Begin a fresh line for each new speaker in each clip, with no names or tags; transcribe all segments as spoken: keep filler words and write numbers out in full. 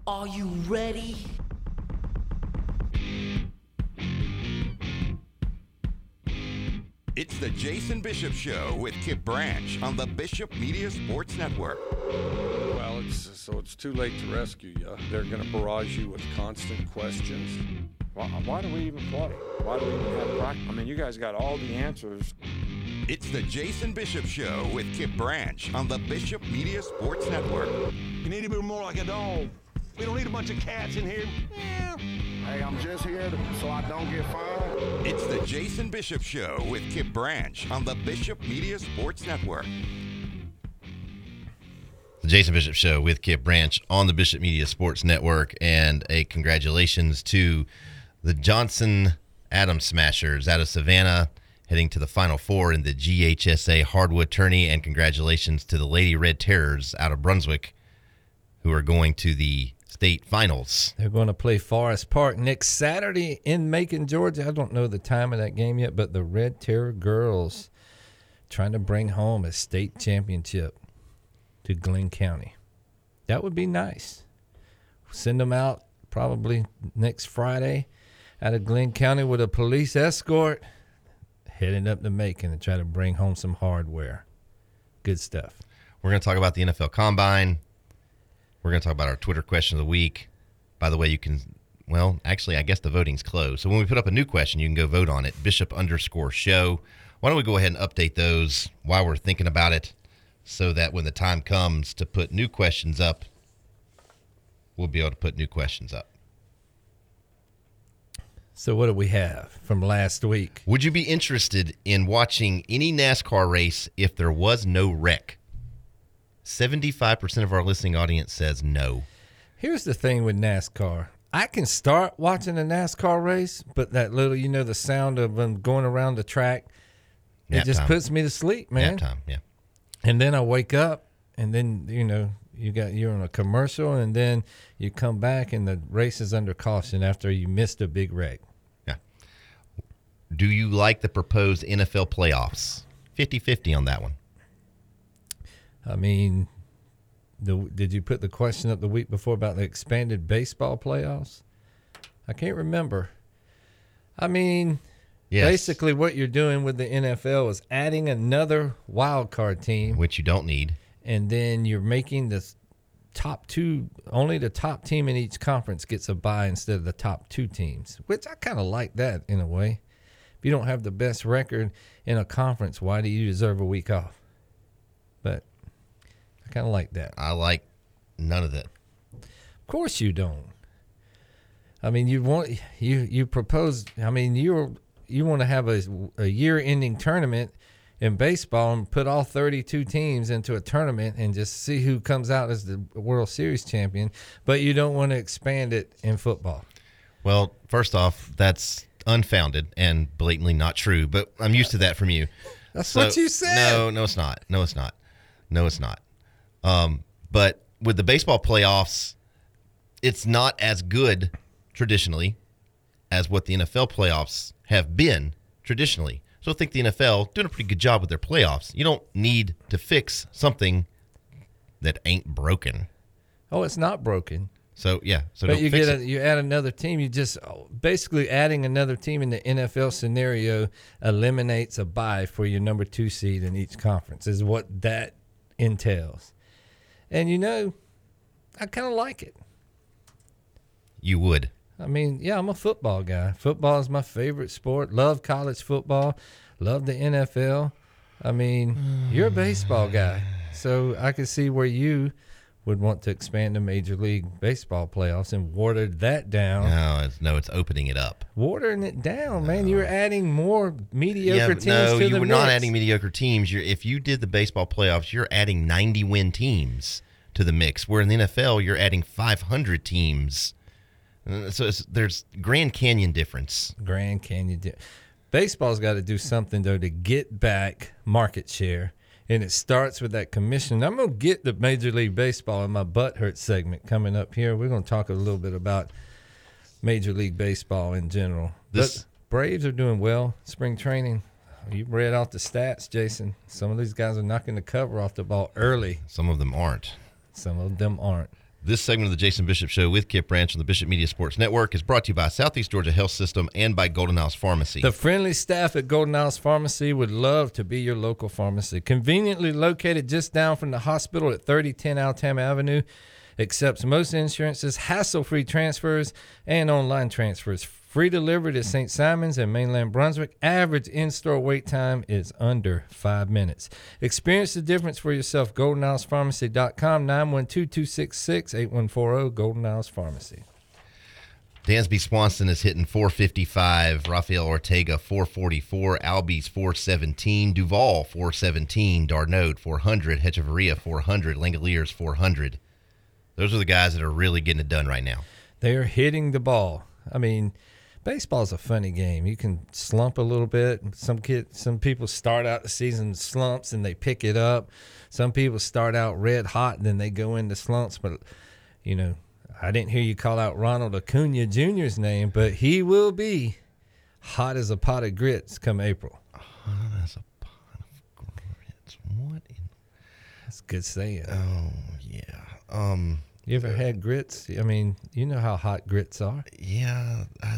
Are you ready?
It's the Jason Bishop Show with Kip Branch on the Bishop Media Sports Network.
Well, it's so it's too late to rescue you. They're going to barrage you with constant questions. Why, why do we even play? Why do we even have practice? I mean, you guys got all the answers.
It's the Jason Bishop Show with Kip Branch on the Bishop Media Sports Network.
You need to be more like a dog. We don't need a bunch of cats in here. Yeah.
Hey, I'm just here to, so I don't get fined.
It's the Jason Bishop Show with Kip Branch on the Bishop Media Sports Network.
The Jason Bishop Show with Kip Branch on the Bishop Media Sports Network, and a congratulations to the Johnson Adams Smashers out of Savannah, heading to the Final Four in the G H S A Hardwood Tourney, and congratulations to the Lady Red Terrors out of Brunswick, who are going to the state finals.
They're going to play Forest Park next Saturday in Macon, Georgia. I don't know the time of that game yet, but the Red Terror girls trying to bring home a state championship to Glenn County. That would be nice. Send them out probably next Friday out of Glenn County with a police escort, heading up to Macon to try to bring home some hardware. Good stuff.
We're going to talk about the N F L Combine. We're going to talk about our Twitter question of the week. By the way, you can, well, actually, I guess the voting's closed. So when we put up a new question, you can go vote on it, Bishop underscore show. Why don't we go ahead and update those while we're thinking about it, so that when the time comes to put new questions up, we'll be able to put new questions up.
So what do we have from last week?
Would you be interested in watching any NASCAR race if there was no wreck? seventy-five percent of our listening audience says no.
Here's the thing with NASCAR. I can start watching a NASCAR race, but that little, you know, the sound of them going around the track,
Nap
it just
time.
puts me to sleep, man.
Nap time, yeah.
And then I wake up, and then, you know, you got you're on a commercial, and then you come back, and the race is under caution after you missed a big wreck.
Yeah. Do you like the proposed N F L playoffs? fifty-fifty on that one.
I mean, the, did you put the question up the week before about the expanded baseball playoffs? I can't remember. I mean,
yes.
Basically what you're doing with the N F L is adding another wild card team,
which you don't need,
and then you're making the top two, only the top team in each conference gets a bye instead of the top two teams, which I kind of like that in a way. If you don't have the best record in a conference, why do you deserve a week off? But I kind of like that.
I like none of that.
Of course you don't. I mean, you want you you propose. I mean, you you want to have a a year-ending tournament in baseball and put all thirty-two teams into a tournament and just see who comes out as the World Series champion. But you don't want to expand it in football.
Well, first off, that's unfounded and blatantly not true. But I'm used to that from you.
That's
so,
what you said.
No, no, it's not. No, it's not. No, it's not. Um, but with the baseball playoffs, it's not as good traditionally as what the N F L playoffs have been traditionally. So I think the N F L doing a pretty good job with their playoffs. You don't need to fix something that ain't broken.
Oh, it's not broken.
So yeah, so
but
don't
you
fix
get a,
it.
you add another team. You just basically adding another team in the N F L scenario eliminates a bye for your number two seed in each conference. Is what that entails. And you know, I kind of like it.
You would.
I mean, yeah, I'm a football guy. Football is my favorite sport. Love college football. Love the N F L. I mean, you're a baseball guy, so I can see where you would want to expand the Major League Baseball playoffs and water that down.
No, it's, no, it's opening it up.
Watering it down, man. You're adding more mediocre
yeah,
teams
no,
to
you
the
were
mix.
not adding mediocre teams. You're, if you did the baseball playoffs, you're adding ninety-win teams to the mix, where in the N F L, you're adding five hundred teams. So it's, there's Grand Canyon difference.
Grand Canyon. Di- Baseball's got to do something, though, to get back market share. And it starts with that commission. I'm going to get the Major League Baseball in my butt hurt segment coming up here. We're going to talk a little bit about Major League Baseball in general.
This,
but Braves are doing well. Spring training. You read off the stats, Jason. Some of these guys are knocking the cover off the ball early.
Some of them aren't.
Some of them aren't.
This segment of the Jason Bishop Show with Kip Branch on the Bishop Media Sports Network is brought to you by Southeast Georgia Health System and by Golden House Pharmacy.
The friendly staff at Golden House Pharmacy would love to be your local pharmacy. Conveniently located just down from the hospital at thirty ten Altam Avenue. Accepts most insurances, hassle-free transfers, and online transfers. Free delivery to Saint Simons and mainland Brunswick. Average in-store wait time is under five minutes. Experience the difference for yourself. golden house pharmacy dot com, nine one two, two six six, eight one four zero, Golden House Pharmacy.
Dansby Swanson is hitting four fifty-five. Rafael Ortega, four forty-four. Albies, four seventeen. Duval, four seventeen. Darnode, four hundred. Hechavarria, four hundred. Langoliers, four hundred. Those are the guys that are really getting it done right now.
They are hitting the ball. I mean, baseball is a funny game. You can slump a little bit. Some kid, some people start out the season slumps and they pick it up. Some people start out red hot and then they go into slumps. But, you know, I didn't hear you call out Ronald Acuna Junior's name, but he will be hot as a pot of grits come April.
Hot as a pot of grits. What in?
That's good saying.
Oh, yeah. Um,
you ever had grits? I mean, you know how hot grits are.
Yeah. I,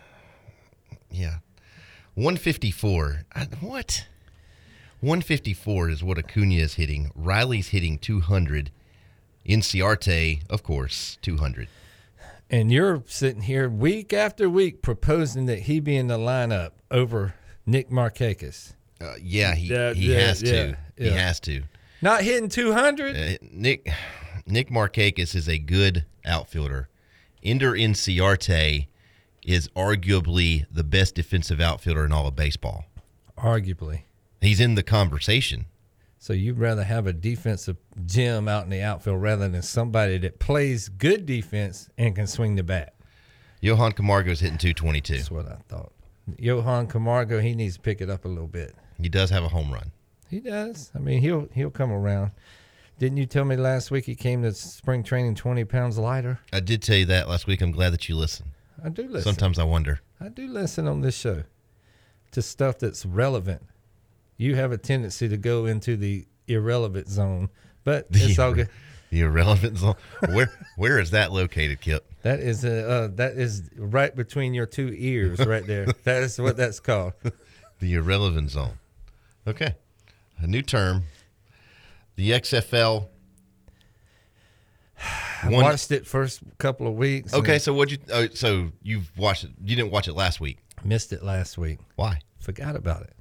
yeah. one fifty-four. I, what? one fifty-four is what Acuna is hitting. Riley's hitting two hundred. Inciarte, of course, two hundred.
And you're sitting here week after week proposing that he be in the lineup over Nick Markakis.
Uh, yeah, he,
Yeah,
he
yeah,
has to.
yeah,
He
yeah.
has to.
Not hitting two hundred?
Uh, Nick Nick Markakis is a good outfielder. Ender Inciarte is arguably the best defensive outfielder in all of baseball.
Arguably.
He's in the conversation.
So you'd rather have a defensive gem out in the outfield rather than somebody that plays good defense and can swing the bat.
Johan Camargo's hitting two twenty-two.
That's what I thought. Johan Camargo, he needs to pick it up a little bit.
He does have a home run.
He does. I mean, he'll he'll come around. Didn't you tell me last week he came to spring training twenty pounds lighter?
I did tell you that last week. I'm glad that you listen.
I do listen.
Sometimes I wonder.
I do listen on this show to stuff that's relevant. You have a tendency to go into the irrelevant zone, but it's all good.
The irrelevant zone. Where where is that located, Kip?
That is a, uh, that is right between your two ears, right there. That is what that's called.
The irrelevant zone. Okay, a new term. The X F L.
I
One,
watched it first couple of weeks. and
okay, so what you? Oh, so you've watched it? You didn't watch it last week.
missed it last week.
Why?
Forgot about it.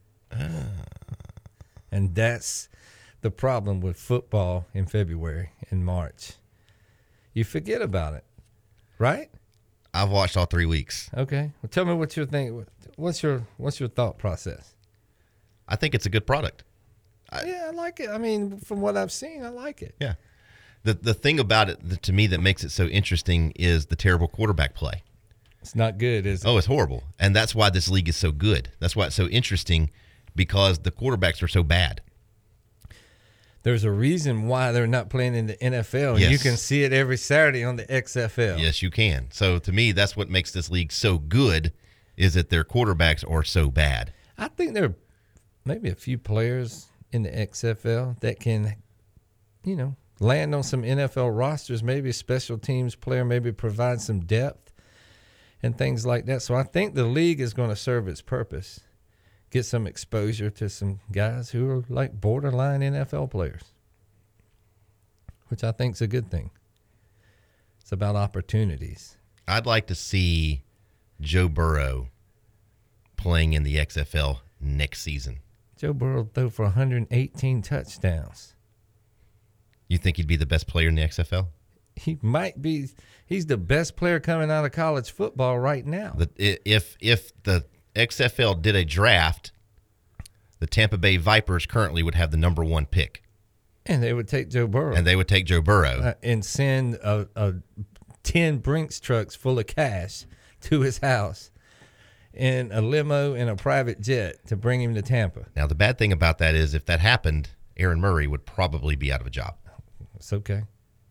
And that's the problem with football in February and March. You forget about it, right?
I've watched all three weeks.
Okay. Well, tell me what you think. What's your What's your thought process?
I think it's a good product. I,
Yeah, I like it. I mean, from what I've seen, I like it.
yeah. The the thing about it that, to me that makes it so interesting is the terrible quarterback play.
It's not good, is it?
Oh, it's horrible. And that's why this league is so good. That's why it's so interesting, because the quarterbacks are so bad.
There's a reason why they're not playing in the N F L.
Yes.
You can see it every Saturday on the X F L.
Yes, you can. So to me, that's what makes this league so good, is that their quarterbacks are so bad.
I think there are maybe a few players in the X F L that can, you know, land on some N F L rosters, maybe a special teams player, maybe provide some depth and things like that. So I think the league is going to serve its purpose, get some exposure to some guys who are like borderline N F L players, which I think is a good thing. It's about opportunities.
I'd like to see Joe Burrow playing in the X F L next season.
Joe Burrow threw for one hundred eighteen touchdowns.
You think he'd be the best player in the X F L?
He might be. He's the best player coming out of college football right now.
The, if if the X F L did a draft, the Tampa Bay Vipers currently would have the number one pick.
And they would take Joe Burrow.
And they would take Joe Burrow.
Uh, and send a, a ten Brinks trucks full of cash to his house in a limo and a private jet to bring him to Tampa.
Now, the bad thing about that is if that happened, Aaron Murray would probably be out of a job.
It's okay.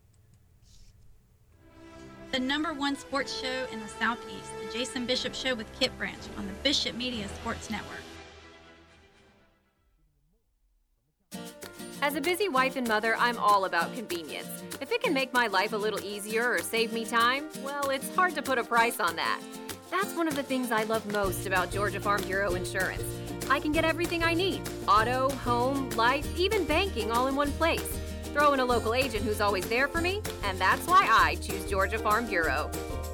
The number one sports show in the Southeast, the Jason Bishop Show with Kip Branch on the Bishop Media Sports Network.
As a busy wife and mother, I'm all about convenience. If it can make my life a little easier or save me time, well, it's hard to put a price on that. That's one of the things I love most about Georgia Farm Bureau Insurance. I can get everything I need: auto, home, life, even banking, all in one place. Throw in a local agent who's always there for me, and that's why I choose Georgia Farm Bureau.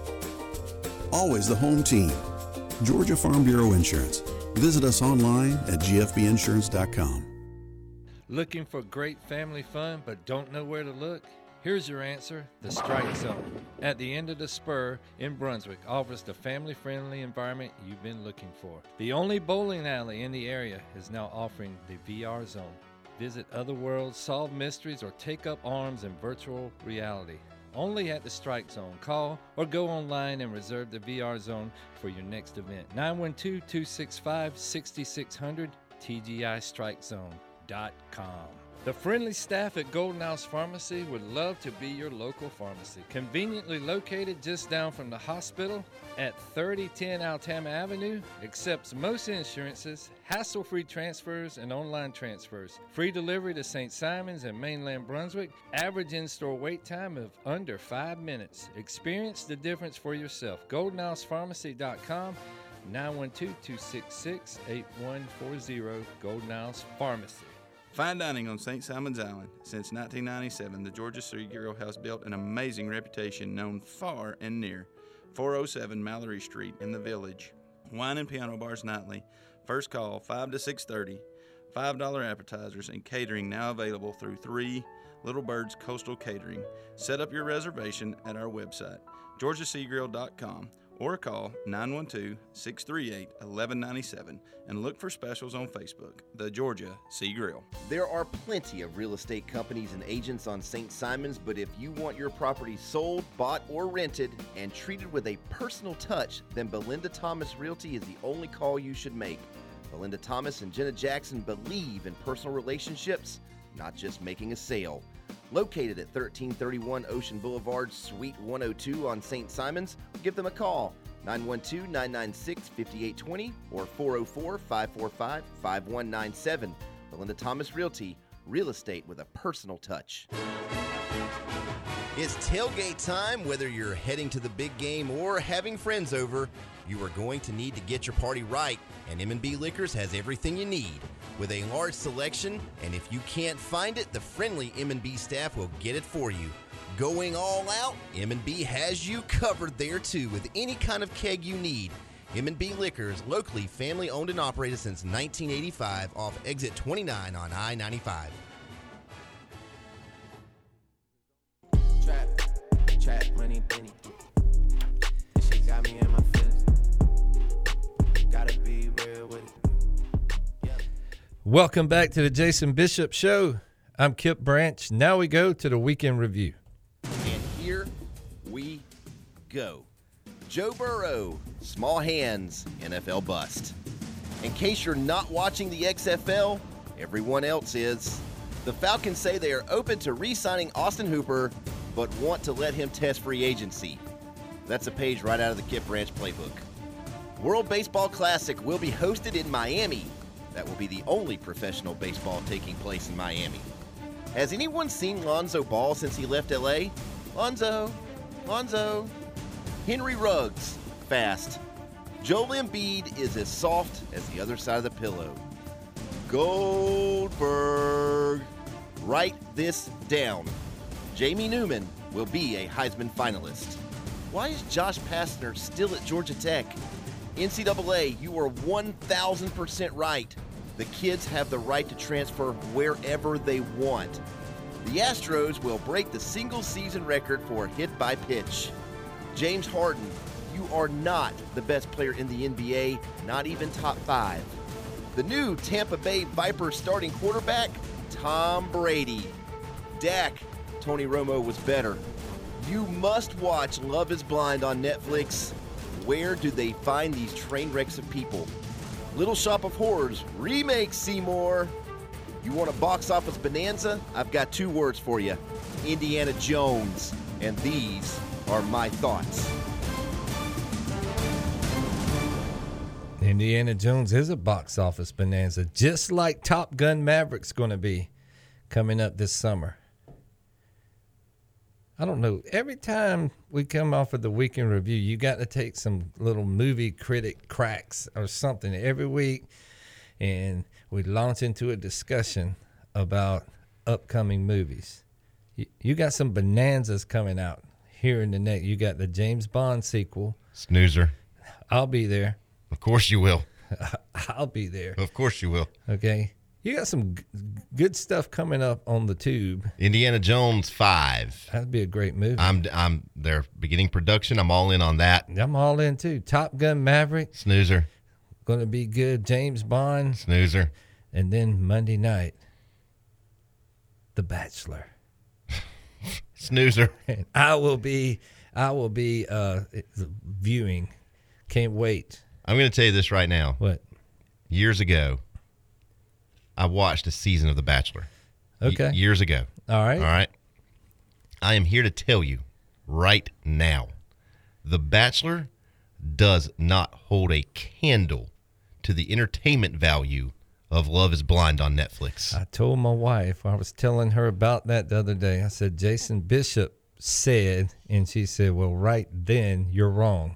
Always the home team. Georgia Farm Bureau Insurance. Visit us online at g f b insurance dot com.
Looking for great family fun but don't know where to look? Here's your answer: the Strike Zone. At the end of the spur in Brunswick offers the family-friendly environment you've been looking for. The only bowling alley in the area is now offering the V R Zone. Visit other worlds, solve mysteries, or take up arms in virtual reality. Only at the Strike Zone. Call or go online and reserve the V R Zone for your next event. nine one two, two six five, six six zero zero, T G I strike zone dot com. The friendly staff at Golden House Pharmacy would love to be your local pharmacy. Conveniently located just down from the hospital at thirty ten Altama Avenue, accepts most insurances, hassle-free transfers, and online transfers. Free delivery to Saint Simons and mainland Brunswick. Average in-store wait time of under five minutes. Experience the difference for yourself. golden house pharmacy dot com, nine one two, two six six, eight one four zero, Golden House Pharmacy.
Fine dining on Saint Simons Island. Since nineteen ninety-seven, the Georgia City Grill has built an amazing reputation known far and near. four oh seven Mallory Street in the Village. Wine and piano bars nightly. First call five to six thirty. five dollars appetizers and catering now available through three Little Birds Coastal Catering. Set up your reservation at our website, georgia sea grill dot com, or call nine one two, six three eight, one one nine seven and look for specials on Facebook, The Georgia Sea Grill.
There are plenty of real estate companies and agents on Saint Simons, but if you want your property sold, bought, or rented and treated with a personal touch, then Belinda Thomas Realty is the only call you should make. Belinda Thomas and Jenna Jackson believe in personal relationships, not just making a sale. Located at thirteen thirty-one Ocean Boulevard, Suite one oh two on Saint Simons, give them a call, nine one two, nine nine six, five eight two zero or four oh four, five four five, five one nine seven. Belinda Thomas Realty, real estate with a personal touch.
It's tailgate time. Whether you're heading to the big game or having friends over, you are going to need to get your party right, and M and B Liquors has everything you need. With a large selection, and if you can't find it, the friendly M and B staff will get it for you. Going all out, M and B has you covered there too with any kind of keg you need. M and B Liquors, locally family owned and operated since nineteen eighty-five off exit twenty-nine on I ninety-five.
Trap, trap, money, penny. This shit got me in my feelings. Gotta be real with it.
Welcome back to the Jason Bishop Show. I'm Kip Branch. Now we go to the weekend review.
And here we go. Joe Burrow, small hands, N F L bust. In case you're not watching the X F L, everyone else is. The Falcons say they are open to re-signing Austin Hooper, but want to let him test free agency. That's a page right out of the Kip Branch playbook. World Baseball Classic will be hosted in Miami. That will be the only professional baseball taking place in Miami. Has anyone seen Lonzo Ball since he left L A? Lonzo, Lonzo. Henry Ruggs, fast. Joel Embiid is as soft as the other side of the pillow. Goldberg. Write this down. Jamie Newman will be a Heisman finalist. Why is Josh Pastner still at Georgia Tech? N C double A, you are one thousand percent right. The kids have the right to transfer wherever they want. The Astros will break the single-season record for hit by pitch. James Harden, you are not the best player in the N B A, not even top five. The new Tampa Bay Vipers starting quarterback, Tom Brady. Dak, Tony Romo was better. You must watch Love is Blind on Netflix. Where do they find these train wrecks of people? Little Shop of Horrors, remake Seymour. You want a box office bonanza? I've got two words for you. Indiana Jones. And these are my thoughts.
Indiana Jones is a box office bonanza, just like Top Gun Maverick's going to be. coming up this summer. I don't know. Every time we come off of the weekend review, you got to take some little movie critic cracks or something every week, and we launch into a discussion about upcoming movies. You, you got some bonanzas coming out here in the next. You got the James Bond sequel.
Snoozer.
I'll be there.
Of course you will.
I'll be there.
Of course you will.
Okay. You got some g- good stuff coming up on the tube.
Indiana Jones five.
That'd be a great movie.
I'm I'm they're beginning production. I'm all in on that.
I'm all in too. Top Gun Maverick.
Snoozer.
Going to be good. James Bond.
Snoozer.
And then Monday night, The Bachelor.
Snoozer.
And I will be I will be uh, viewing. Can't wait.
I'm going to tell you this right now.
What?
Years ago, I watched a season of The Bachelor.
Okay.
Y- years ago.
All right.
All right. I am here to tell you right now, The Bachelor does not hold a candle to the entertainment value of Love is Blind on Netflix.
I told my wife, I was telling her about that the other day. I said, Jason Bishop said, and she said, well, right then, you're wrong.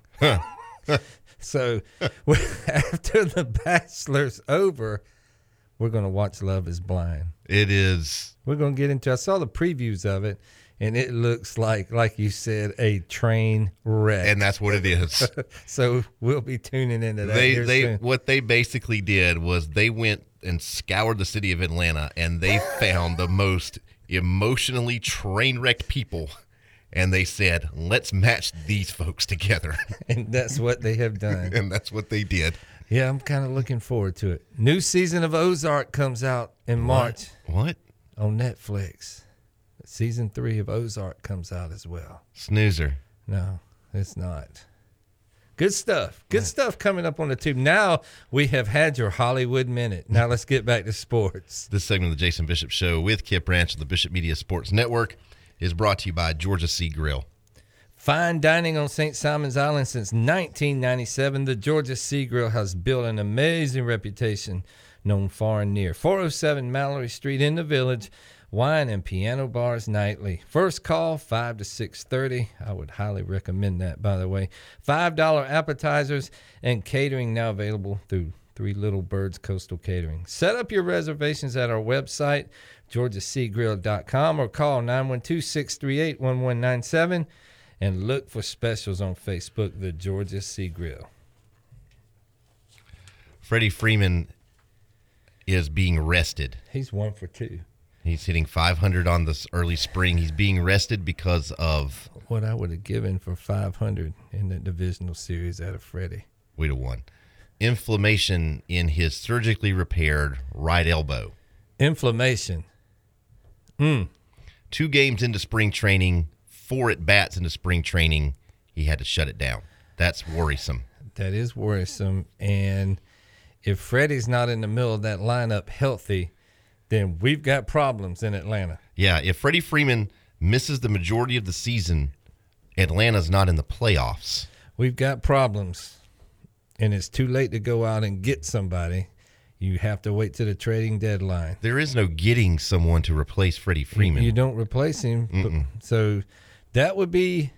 So after The Bachelor's over, we're going to watch Love is Blind.
It is.
We're going to get into, I saw the previews of it, and it looks like, like you said, a train wreck.
And that's what it is.
So we'll be tuning into that
They,
here
they,
soon.
what they basically did was they went and scoured the city of Atlanta, and they found the most emotionally train-wrecked people. And they said, let's match these folks together.
And that's what they have done.
And that's what they did.
Yeah, I'm kind of looking forward to it. New season of Ozark comes out in March.
What?
On Netflix. Season three of Ozark comes out as well.
Snoozer.
No, it's not. Good stuff. Good stuff coming up on the tube. Now we have had your Hollywood Minute. Now let's get back to sports.
This segment of the Jason Bishop Show with Kip Branch of the Bishop Media Sports Network is brought to you by Georgia Sea Grill.
Fine dining on Saint Simon's Island since nineteen ninety-seven. The Georgia Sea Grill has built an amazing reputation known far and near. four oh seven Mallory Street in the Village. Wine and piano bars nightly. First call, five to six thirty. I would highly recommend that, by the way. five dollars appetizers and catering now available through Three Little Birds Coastal Catering. Set up your reservations at our website, georgia sea grill dot com, or call nine one two, six three eight, one one nine seven and look for specials on Facebook, the Georgia Sea Grill.
Freddie Freeman is being rested.
He's one for two.
He's hitting five hundred on this early spring. He's being rested because of
what I would have given for five hundred in the divisional series out of Freddie.
We'd have won. Inflammation in his surgically repaired right elbow.
Inflammation. Mm.
Two games into spring training, four at-bats into spring training, he had to shut it down. That's worrisome.
That is worrisome. And if Freddie's not in the middle of that lineup healthy, then we've got problems in Atlanta.
Yeah, if Freddie Freeman misses the majority of the season, Atlanta's not in the playoffs.
We've got problems. And it's too late to go out and get somebody. You have to wait to the trading deadline.
There is no getting someone to replace Freddie Freeman.
You, you don't replace him. But, so that would be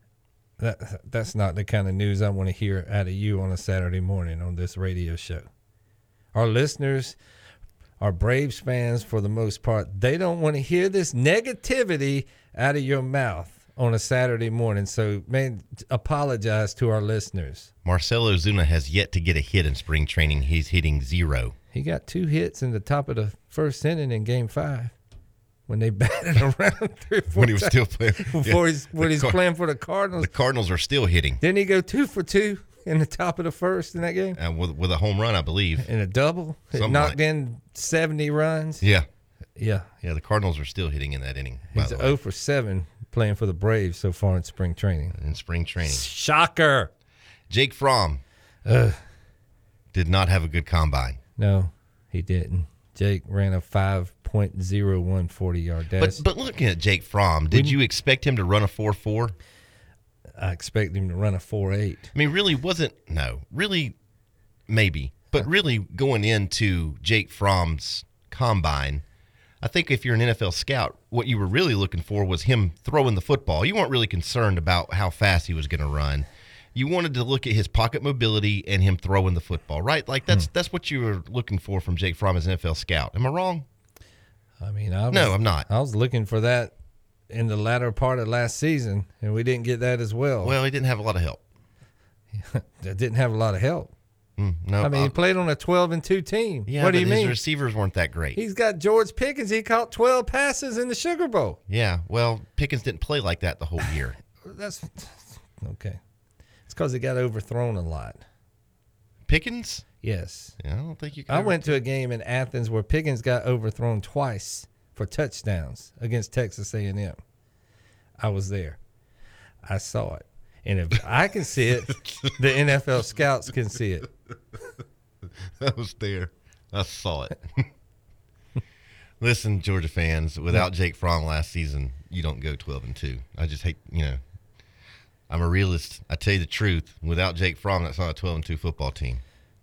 that. That's not the kind of news I want to hear out of you on a Saturday morning on this radio show. Our listeners, our Braves fans, for the most part, they don't want to hear this negativity out of your mouth on a Saturday morning. So, man, apologize to our listeners.
Marcell Ozuna has yet to get a hit in spring training. He's hitting zero.
He got two hits in the top of the first inning in game five when they batted around three or four
When he was
times
still playing.
Before
Yeah.
he's, when
The
he's
Car-
playing for the Cardinals.
The Cardinals are still hitting.
Didn't he go two for two in the top of the first in that game?
Uh, with, with a home run, I believe.
And a double? It
Something
knocked
like-
in seventy runs?
Yeah.
Yeah.
Yeah, the Cardinals are still hitting in that inning, by
He's
the way.
zero for seven playing for the Braves so far in spring training.
In spring training.
Shocker.
Jake Fromm
Ugh.
did not have a good combine.
No, he didn't. Jake ran a five point oh one forty-yard dash.
But but looking at Jake Fromm, did
We-
you expect him to run a four four?
I expect him to run a four eight.
I mean, really wasn't, no, really, maybe. But really going into Jake Fromm's combine, I think if you're an N F L scout, what you were really looking for was him throwing the football. You weren't really concerned about how fast he was going to run. You wanted to look at his pocket mobility and him throwing the football, right? Like that's hmm. that's what you were looking for from Jake Fromm as an N F L scout. Am I wrong?
I mean, I was,
no, I'm not.
I was looking for that in the latter part of last season, and we didn't get that as well.
Well, he didn't have a lot of help.
That didn't have a lot of help.
Mm, no,
I mean,
uh,
he played on a twelve and two team.
Yeah,
what do
but
you
his
mean?
receivers weren't that great.
He's got George Pickens. He caught twelve passes in the Sugar Bowl.
Yeah, well, Pickens didn't play like that the whole year.
That's okay. It's because he got overthrown a lot.
Pickens?
Yes.
Yeah, I don't think you can.
I went to a game in Athens where Pickens got overthrown twice for touchdowns against Texas A and M. I was there. I saw it. And if I can see it, the N F L scouts can see it.
I was there. I saw it. Listen, Georgia fans, without Jake Fromm last season, you don't go twelve and two. I just hate, you know, I'm a realist. I tell you the truth. Without Jake Fromm, that's not a twelve and two football team.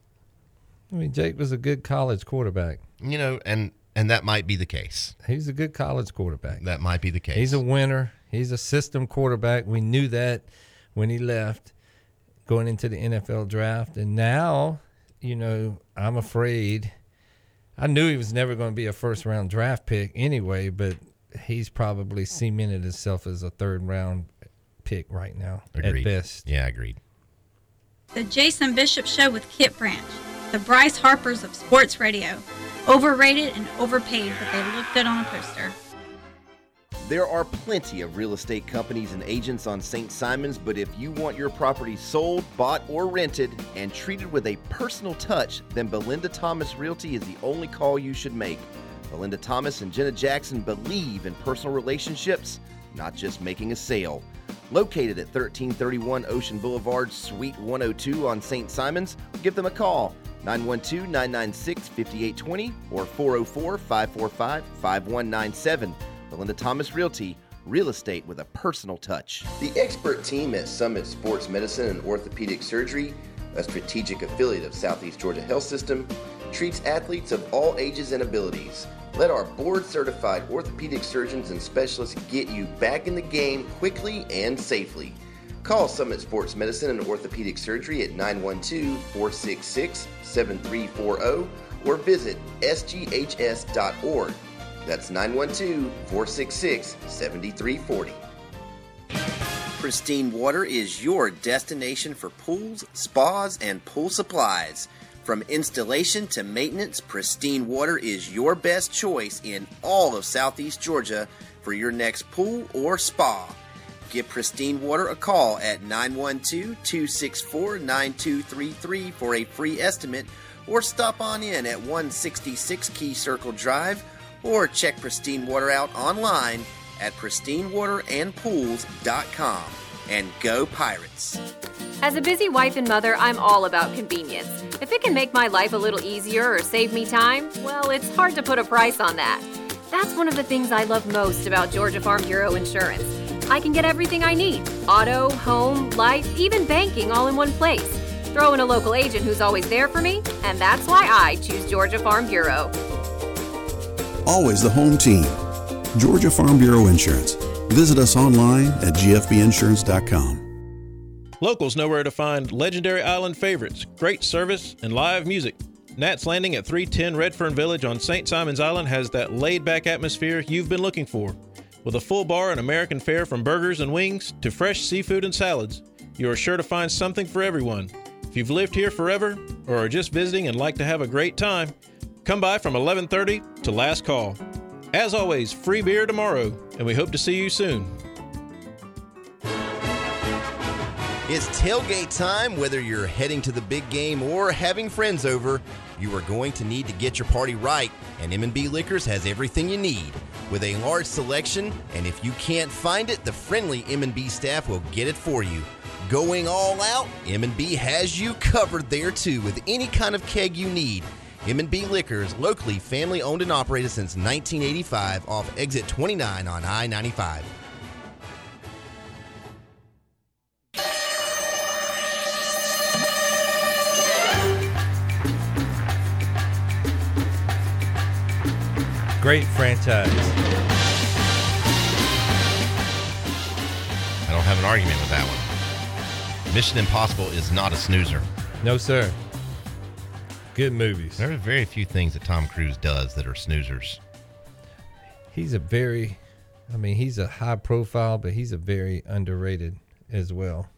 I mean, Jake was a good college quarterback.
You know, and and that might be the case.
He's a good college quarterback.
That might be the case.
He's a winner. He's a system quarterback. We knew that when he left, going into the N F L draft. And now, you know, I'm afraid. I knew he was never going to be a first-round draft pick anyway, but he's probably cemented himself as a third-round pick right now
Agreed.
at best.
Yeah, agreed.
The Jason Bishop Show with Kip Branch, the Bryce Harpers of sports radio. Overrated and overpaid, but they look good on a poster.
There are plenty of real estate companies and agents on Saint Simons, but if you want your property sold, bought, or rented and treated with a personal touch, then Belinda Thomas Realty is the only call you should make. Belinda Thomas and Jenna Jackson believe in personal relationships, not just making a sale. Located at thirteen thirty-one Ocean Boulevard, Suite one oh two on Saint Simons, give them a call, nine one two, nine nine six, five eight two zero or four oh four, five four five, five one nine seven. Belinda Thomas Realty, real estate with a personal touch. The expert team at Summit Sports Medicine and Orthopedic Surgery, a strategic affiliate of Southeast Georgia Health System, treats athletes of all ages and abilities. Let our board-certified orthopedic surgeons and specialists get you back in the game quickly and safely. Call Summit Sports Medicine and Orthopedic Surgery at nine one two, four six six, seven three four zero or visit S G H S dot org. That's nine one two, four six six, seven three four zero. Pristine Water is your destination for pools, spas, and pool supplies. From installation to maintenance, Pristine Water is your best choice in all of Southeast Georgia for your next pool or spa. Give Pristine Water a call at nine one two, two six four, nine two three three for a free estimate, or stop on in at one sixty-six Key Circle Drive, or check Pristine Water out online at pristine water and pools dot com. And go Pirates!
As a busy wife and mother, I'm all about convenience. If it can make my life a little easier or save me time, well, it's hard to put a price on that. That's one of the things I love most about Georgia Farm Bureau Insurance. I can get everything I need: auto, home, life, even banking all in one place. Throw in a local agent who's always there for me, and that's why I choose Georgia Farm Bureau.
Always the home team. Georgia Farm Bureau Insurance. Visit us online at g f b insurance dot com.
Locals know where to find legendary island favorites, great service, and live music. Nat's Landing at three ten Redfern Village on Saint Simons Island has that laid-back atmosphere you've been looking for. With a full bar and American fare from burgers and wings to fresh seafood and salads, you are sure to find something for everyone. If you've lived here forever or are just visiting and like to have a great time, come by from eleven thirty to last call. As always, free beer tomorrow, and we hope to see you soon.
It's tailgate time. Whether you're heading to the big game or having friends over, you are going to need to get your party right, and M and B Liquors has everything you need. With a large selection, and if you can't find it, the friendly M and B staff will get it for you. Going all out, M and B has you covered there too with any kind of keg you need. M and B Liquors, locally family owned and operated since nineteen eighty-five off exit twenty-nine on I ninety-five.
Great franchise.
I don't have an argument with that one. Mission Impossible is not a snoozer.
No, sir. Good movies.
There are very few things that Tom Cruise does that are snoozers.
He's a very, I mean, he's a high profile, but he's a very underrated as well.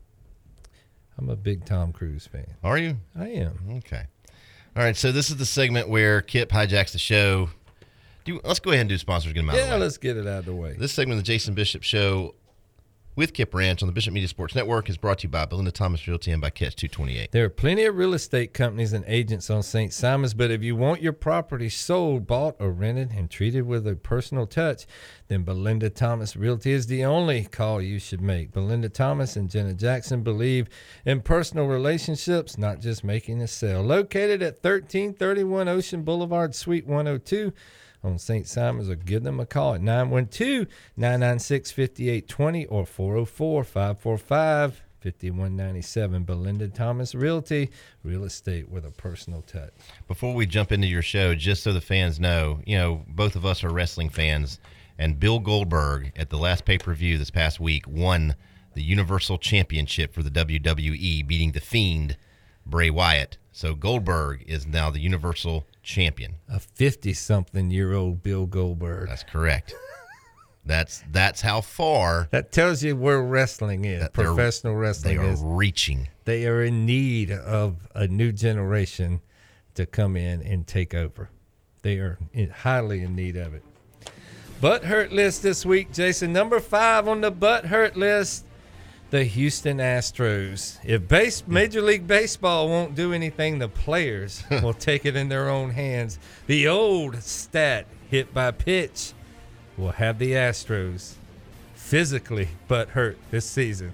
I'm a big Tom Cruise fan.
Are you?
I am.
Okay. All right, so this is the segment where Kip hijacks the show. Do, let's go ahead and do sponsors. Get them out of the
Yeah,
way.
let's get it out of the way.
This segment of the Jason Bishop Show with Kip Ranch on the Bishop Media Sports Network is brought to you by Belinda Thomas Realty and by Catch two twenty-eight.
There are plenty of real estate companies and agents on Saint Simons, but if you want your property sold, bought, or rented and treated with a personal touch, then Belinda Thomas Realty is the only call you should make. Belinda Thomas and Jenna Jackson believe in personal relationships, not just making a sale. Located at thirteen thirty-one Ocean Boulevard, Suite one oh two on Saint Simons, or give them a call at nine one two, nine nine six, five eight two zero or four oh four, five four five, five one nine seven. Belinda Thomas Realty, real estate with a personal touch.
Before we jump into your show, just so the fans know, you know, both of us are wrestling fans, and Bill Goldberg at the last pay-per-view this past week won the Universal Championship for the W W E, beating The Fiend, Bray Wyatt. So Goldberg is now the Universal Champion.
A fifty-something-year-old Bill Goldberg.
That's correct. That's that's how far.
That tells you where wrestling is. Professional wrestling
they are
is.
reaching.
They are in need of a new generation to come in and take over. They are in, highly in need of it. Butt hurt list this week, Jason. Number five on the butt hurt list, the Houston Astros. If base, Major League Baseball won't do anything, the players will take it in their own hands. The old stat, hit by pitch, will have the Astros physically butt hurt this season.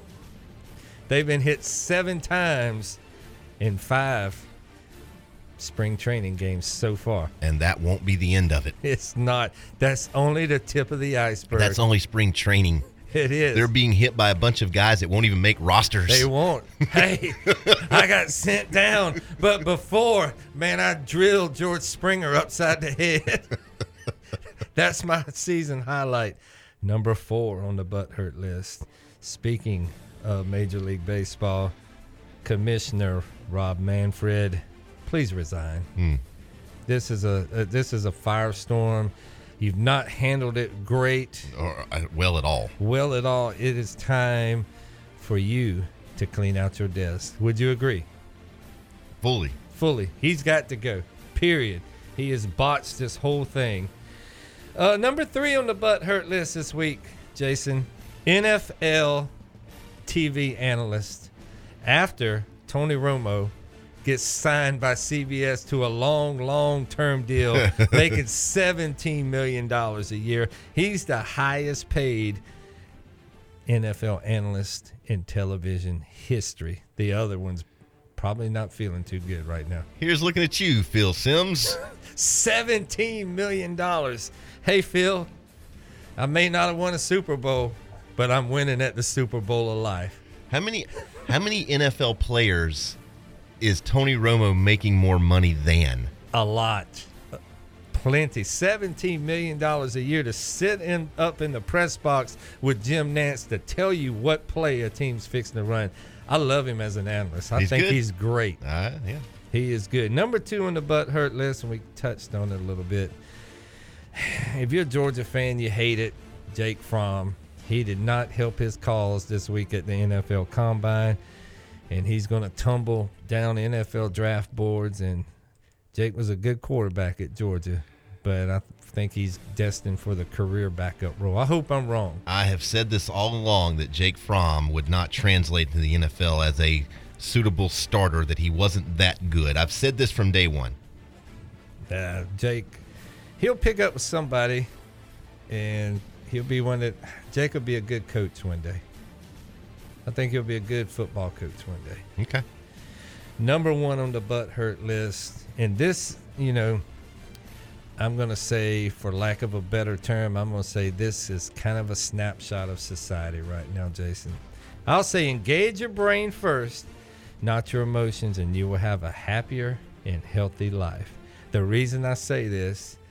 They've been hit seven times in five spring training games so far.
And that won't be the end of it.
It's not. That's only the tip of the iceberg.
That's only spring training.
It is.
They're being hit by a bunch of guys that won't even make rosters.
They won't. Hey, I got sent down. But before, man, I drilled George Springer upside the head. That's my season highlight. Number four on the butt hurt list. Speaking of Major League Baseball, Commissioner Rob Manfred, please resign.
Hmm.
This is a, a this is a firestorm. You've not handled it great.
Or uh, well at all.
Well at all. It is time for you to clean out your desk. Would you agree?
Fully.
Fully. He's got to go. Period. He has botched this whole thing. Uh, number three on the butt hurt list this week, Jason. N F L T V analyst. After Tony Romo gets signed by C B S to a long, long-term deal, making seventeen million dollars a year. He's the highest paid N F L analyst in television history. The other one's probably not feeling too good right now.
Here's looking at you, Phil Simms.
seventeen million dollars. Hey, Phil, I may not have won a Super Bowl, but I'm winning at the Super Bowl of life.
How many, how many N F L players is Tony Romo making more money than?
A lot. Plenty. seventeen million dollars a year to sit in up in the press box with Jim Nance to tell you what play a team's fixing to run. I love him as an analyst. I
He's
think
good.
he's great.
Uh, yeah.
He is good. Number two on the butt hurt list, and we touched on it a little bit. If you're a Georgia fan, you hate it. Jake Fromm. He did not help his cause this week at the N F L Combine, and he's going to tumble down N F L draft boards. And Jake was a good quarterback at Georgia, but I think he's destined for the career backup role. I hope I'm wrong.
I have said this all along that Jake Fromm would not translate to the N F L as a suitable starter, that he wasn't that good. I've said this from day one.
Uh, Jake, he'll pick up with somebody, and he'll be one that Jake will be a good coach one day. I think he'll be a good football coach one day.
Okay.
Number one on the butt hurt list, and this, you know, I'm going to say, for lack of a better term, I'm going to say this is kind of a snapshot of society right now, Jason. I'll say engage your brain first, not your emotions, and you will have a happier and healthy life. The reason I say this,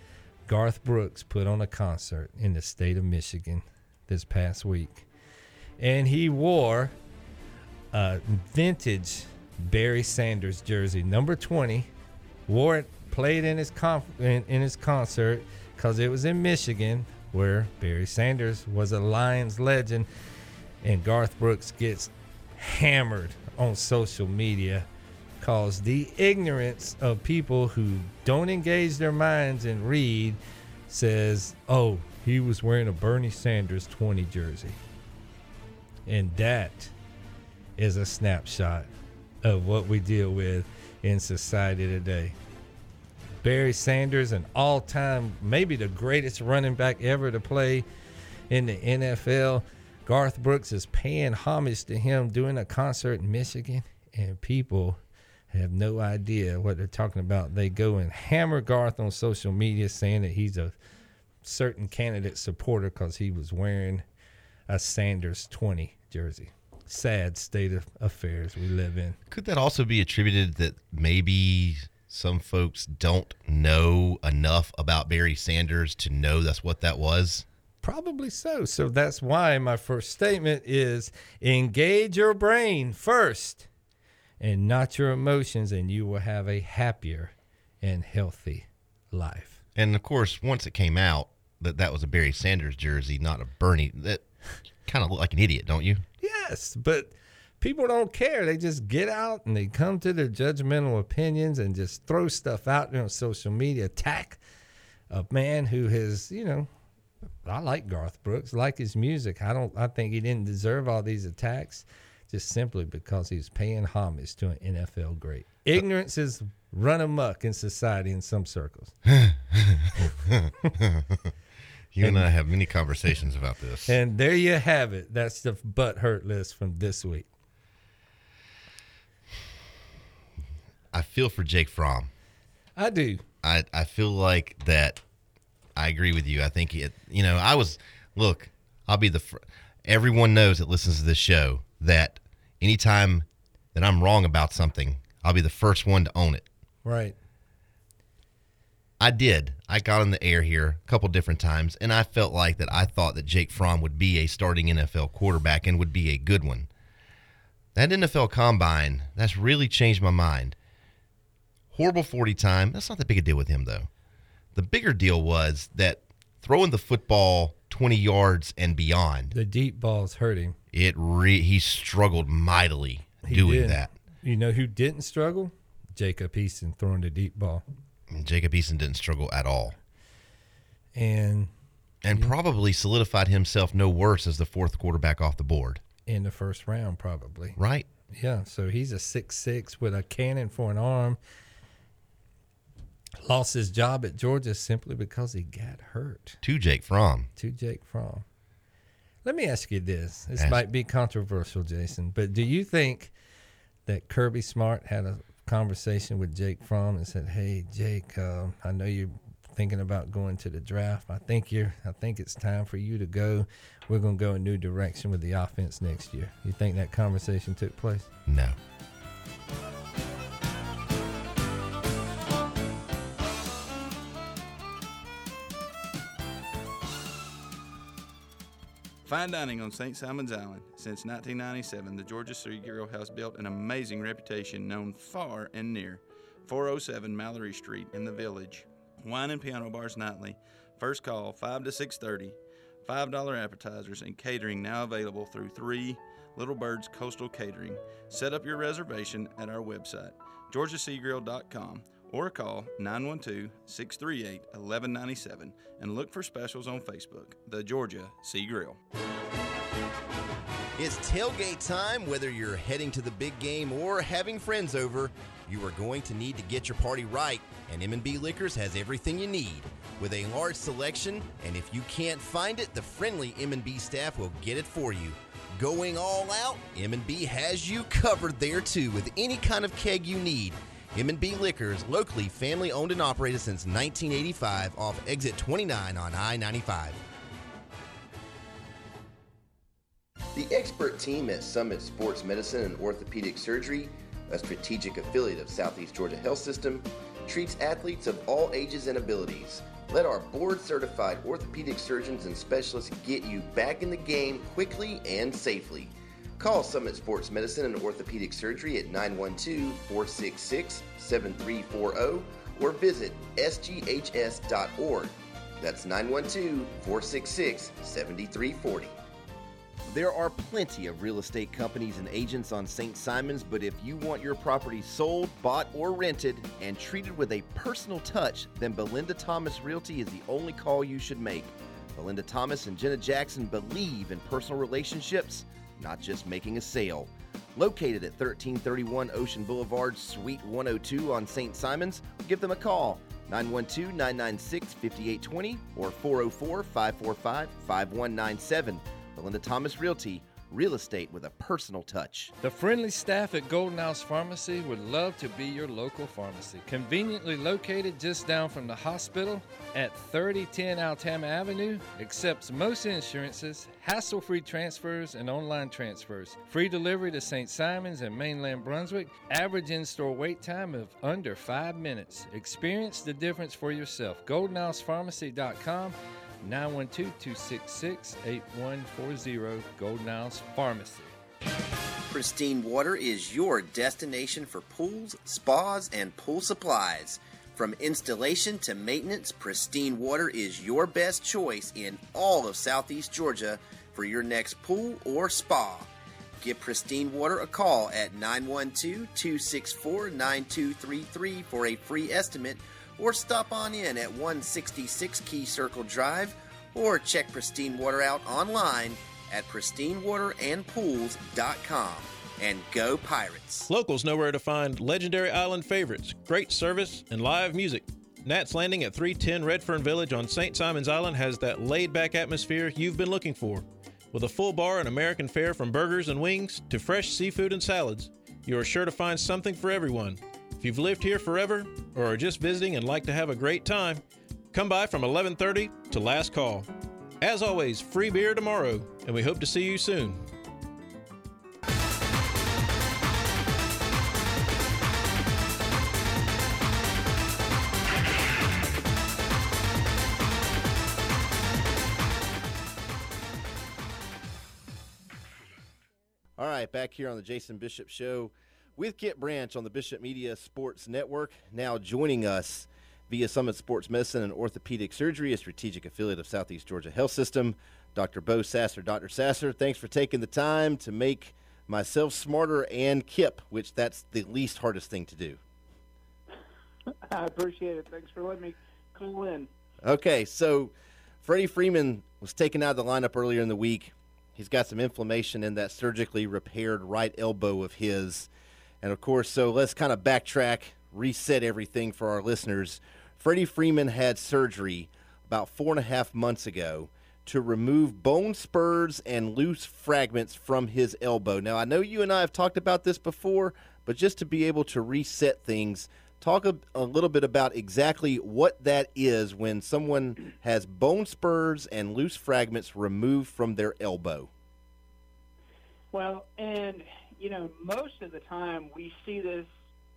Garth Brooks put on a concert in the state of Michigan this past week. And he wore a vintage Barry Sanders jersey, number twenty. Wore it, played in his conf- in, in his concert because it was in Michigan, where Barry Sanders was a Lions legend. And Garth Brooks gets hammered on social media because the ignorance of people who don't engage their minds and read says, oh, he was wearing a Bernie Sanders twenty jersey. And that is a snapshot of what we deal with in society today. Barry Sanders, an all-time, maybe the greatest running back ever to play in the N F L. Garth Brooks is paying homage to him doing a concert in Michigan, and people have no idea what they're talking about. They go and hammer Garth on social media saying that he's a certain candidate supporter because he was wearing a Sanders twenty jersey. Sad state of affairs we live in.
Could that also be attributed that maybe some folks don't know enough about Barry Sanders to know that's what that was?
Probably so. So that's why my first statement is engage your brain first and not your emotions, and you will have a happier and healthy life.
And, of course, once it came out that that was a Barry Sanders jersey, not a Bernie, that kind of looked like an idiot, don't you?
Yes, but people don't care. They just get out and they come to their judgmental opinions and just throw stuff out there on social media, attack a man who has, you know, I like Garth Brooks, like his music. I don't. I think he didn't deserve all these attacks just simply because he's paying homage to an N F L great. Ignorance is run amok in society in some circles.
You and, and I have many conversations about this.
And there you have it. That's the butt hurt list from this week.
I feel for Jake Fromm.
I do.
I, I feel like that I agree with you. I think, it, you know, I was, look, I'll be the, fr- everyone knows that listens to this show that anytime that I'm wrong about something, I'll be the first one to own it.
Right.
I did. I got on the air here a couple different times, and I felt like that I thought that Jake Fromm would be a starting N F L quarterback and would be a good one. That N F L Combine, that's really changed my mind. Horrible forty time. That's not that big a deal with him, though. The bigger deal was that throwing the football twenty yards and beyond.
The deep balls hurt him.
It re- he struggled mightily
he
doing
did.
that.
You know who didn't struggle? Jacob Eason throwing the deep ball.
Jacob Eason didn't struggle at all.
And
and yeah. probably solidified himself no worse as the fourth quarterback off the board.
In the first round, probably.
Right.
Yeah, so he's a six six with a cannon for an arm. Lost his job at Georgia simply because he got hurt.
To Jake Fromm.
To Jake Fromm. Let me ask you this. This
ask.
might be controversial, Jason, but do you think that Kirby Smart had a conversation with Jake Fromm and said, "Hey, Jake, uh, I know you're thinking about going to the draft. I think you're. I think it's time for you to go. We're going to go a new direction with the offense next year." You think that conversation took place?
No.
Fine dining on Saint Simon's Island. Since nineteen ninety-seven, the Georgia City Grill has built an amazing reputation known far and near. four oh seven Mallory Street in the Village. Wine and piano bars nightly. First call five to six thirty. five dollars appetizers and catering now available through three Little Birds Coastal Catering. Set up your reservation at our website, georgia sea grill dot com, or call nine one two, six three eight, one one nine seven and look for specials on Facebook, The Georgia Sea Grill.
It's tailgate time. Whether you're heading to the big game or having friends over, you are going to need to get your party right, and M and B Liquors has everything you need. With a large selection, and if you can't find it, the friendly M and B staff will get it for you. Going all out, M and B has you covered there too with any kind of keg you need. M and B Liquors, locally family-owned and operated since nineteen eighty-five off exit twenty-nine on I ninety-five. The expert team at Summit Sports Medicine and Orthopedic Surgery, a strategic affiliate of Southeast Georgia Health System, treats athletes of all ages and abilities. Let our board-certified orthopedic surgeons and specialists get you back in the game quickly and safely. Call Summit Sports Medicine and Orthopedic Surgery at nine one two, four six six, seven three four zero or visit S G H S dot org. That's nine one two, four six six, seven three four zero. There are plenty of real estate companies and agents on Saint Simons, but if you want your property sold, bought, or rented and treated with a personal touch, then Belinda Thomas Realty is the only call you should make. Belinda Thomas and Jenna Jackson believe in personal relationships, not just making a sale. Located at thirteen thirty-one Ocean Boulevard, Suite one oh two on Saint Simons, give them a call, nine one two, nine nine six, five eight two zero or four oh four, five four five, five one nine seven. Belinda Thomas Realty, real estate with a personal touch.
The friendly staff at Golden House Pharmacy would love to be your local pharmacy. Conveniently located just down from the hospital at thirty ten Altama Avenue, accepts most insurances, hassle-free transfers, and online transfers. Free delivery to Saint Simons and mainland Brunswick. Average in-store wait time of under five minutes. Experience the difference for yourself. golden house pharmacy dot com. nine one two, two six six, eight one four zero, Golden House Pharmacy.
Pristine Water is your destination for pools, spas, and pool supplies. From installation to maintenance, Pristine Water is your best choice in all of Southeast Georgia for your next pool or spa. Give Pristine Water a call at nine one two, two six four, nine two three three for a free estimate, or stop on in at one sixty-six Key Circle Drive, or check Pristine Water out online at pristine water and pools dot com. And go Pirates!
Locals know where to find legendary island favorites, great service, and live music. Nat's Landing at three ten Redfern Village on Saint Simons Island has that laid-back atmosphere you've been looking for. With a full bar and American fare from burgers and wings to fresh seafood and salads, you are sure to find something for everyone. If you've lived here forever or are just visiting and like to have a great time, come by from eleven thirty to last call. As always, free beer tomorrow, and we hope to see you soon.
All right, back here on the Jason Bishop Show with Kip Branch on the Bishop Media Sports Network. Now joining us via Summit Sports Medicine and Orthopedic Surgery, a strategic affiliate of Southeast Georgia Health System, Doctor Bo Sasser. Doctor Sasser, thanks for taking the time to make myself smarter and Kip, which that's the least hardest thing to do.
I appreciate it. Thanks for letting me call in.
Okay, so Freddie Freeman was taken out of the lineup earlier in the week. He's got some inflammation in that surgically repaired right elbow of his. And, of course, so let's kind of backtrack, reset everything for our listeners. Freddie Freeman had surgery about four and a half months ago to remove bone spurs and loose fragments from his elbow. Now, I know you and I have talked about this before, but just to be able to reset things, talk a, a little bit about exactly what that is when someone has bone spurs and loose fragments removed from their elbow.
Well, and, you know, most of the time we see this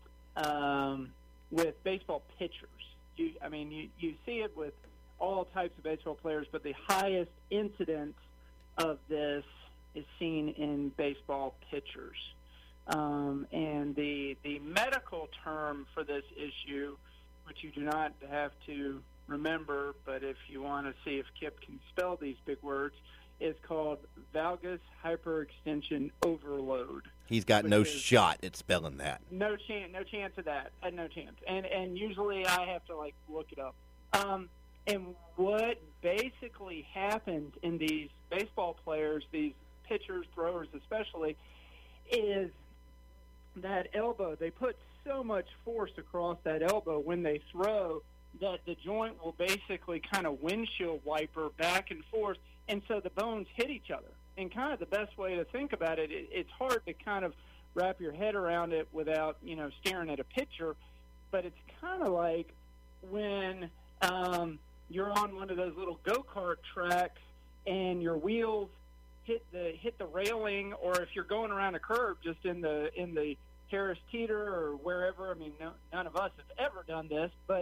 um, with baseball pitchers. You, I mean, you, you see it with all types of baseball players, but the highest incidence of this is seen in baseball pitchers. Um, and the the medical term for this issue, which you do not have to remember, but if you want to see if Kip can spell these big words, is called valgus hyperextension overload.
He's got no is, shot at spelling that.
No chance, no chance of that. Uh, no chance. And and usually I have to like look it up. Um, and what basically happens in these baseball players, these pitchers, throwers especially, is that elbow, they put so much force across that elbow when they throw that the joint will basically kind of windshield wiper back and forth, and so the bones hit each other. And kind of the best way to think about it, it it's hard to kind of wrap your head around it without, you know, staring at a picture, but it's kind of like when um, you're on one of those little go-kart tracks and your wheels hit the hit the railing, or if you're going around a curve just in the in the Harris Teeter or wherever. I mean, no, none of us have ever done this, but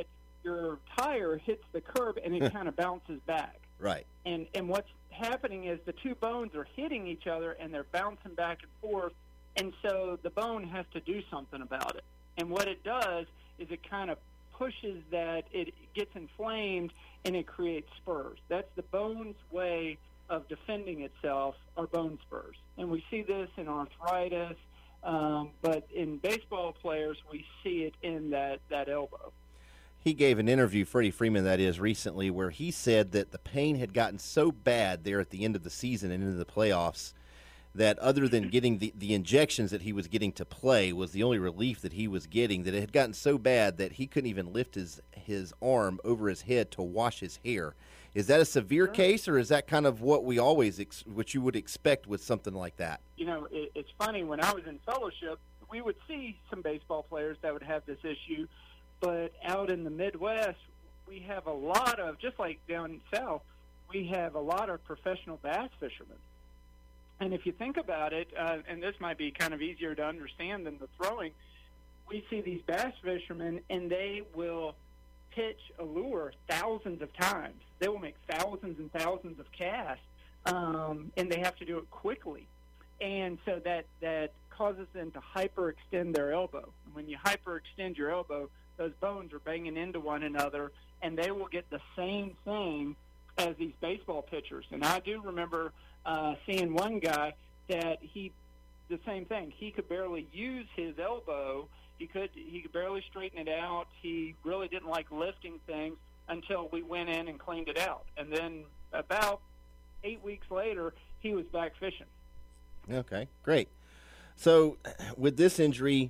your tire hits the curb and it kind of bounces back.
Right.
And and what's happening is the two bones are hitting each other and they're bouncing back and forth, and so the bone has to do something about it. And what it does is it kind of pushes that, it gets inflamed, and it creates spurs. That's the bone's way of defending itself, are bone spurs. And we see this in arthritis, um, but in baseball players, we see it in that, that elbow.
He gave an interview, Freddie Freeman, that is, recently, where he said that the pain had gotten so bad there at the end of the season and into the playoffs that other than getting the, the injections that he was getting to play was the only relief that he was getting, that it had gotten so bad that he couldn't even lift his, his arm over his head to wash his hair. Is that a severe case, or is that kind of what we always, ex- what you would expect with something like that?
You know, it, it's funny, when I was in fellowship, we would see some baseball players that would have this issue, but out in the Midwest, we have a lot of, just like down south, we have a lot of professional bass fishermen. And if you think about it, uh, and this might be kind of easier to understand than the throwing, we see these bass fishermen, and they will pitch a lure thousands of times. They will make thousands and thousands of casts, um, and they have to do it quickly. And so that, that causes them to hyperextend their elbow. And when you hyperextend your elbow, those bones are banging into one another, and they will get the same thing as these baseball pitchers. And I do remember uh, seeing one guy that he, the same thing, he could barely use his elbow. He could he could barely straighten it out. He really didn't like lifting things until we went in and cleaned it out. And then about eight weeks later, he was back fishing.
Okay, great. So with this injury,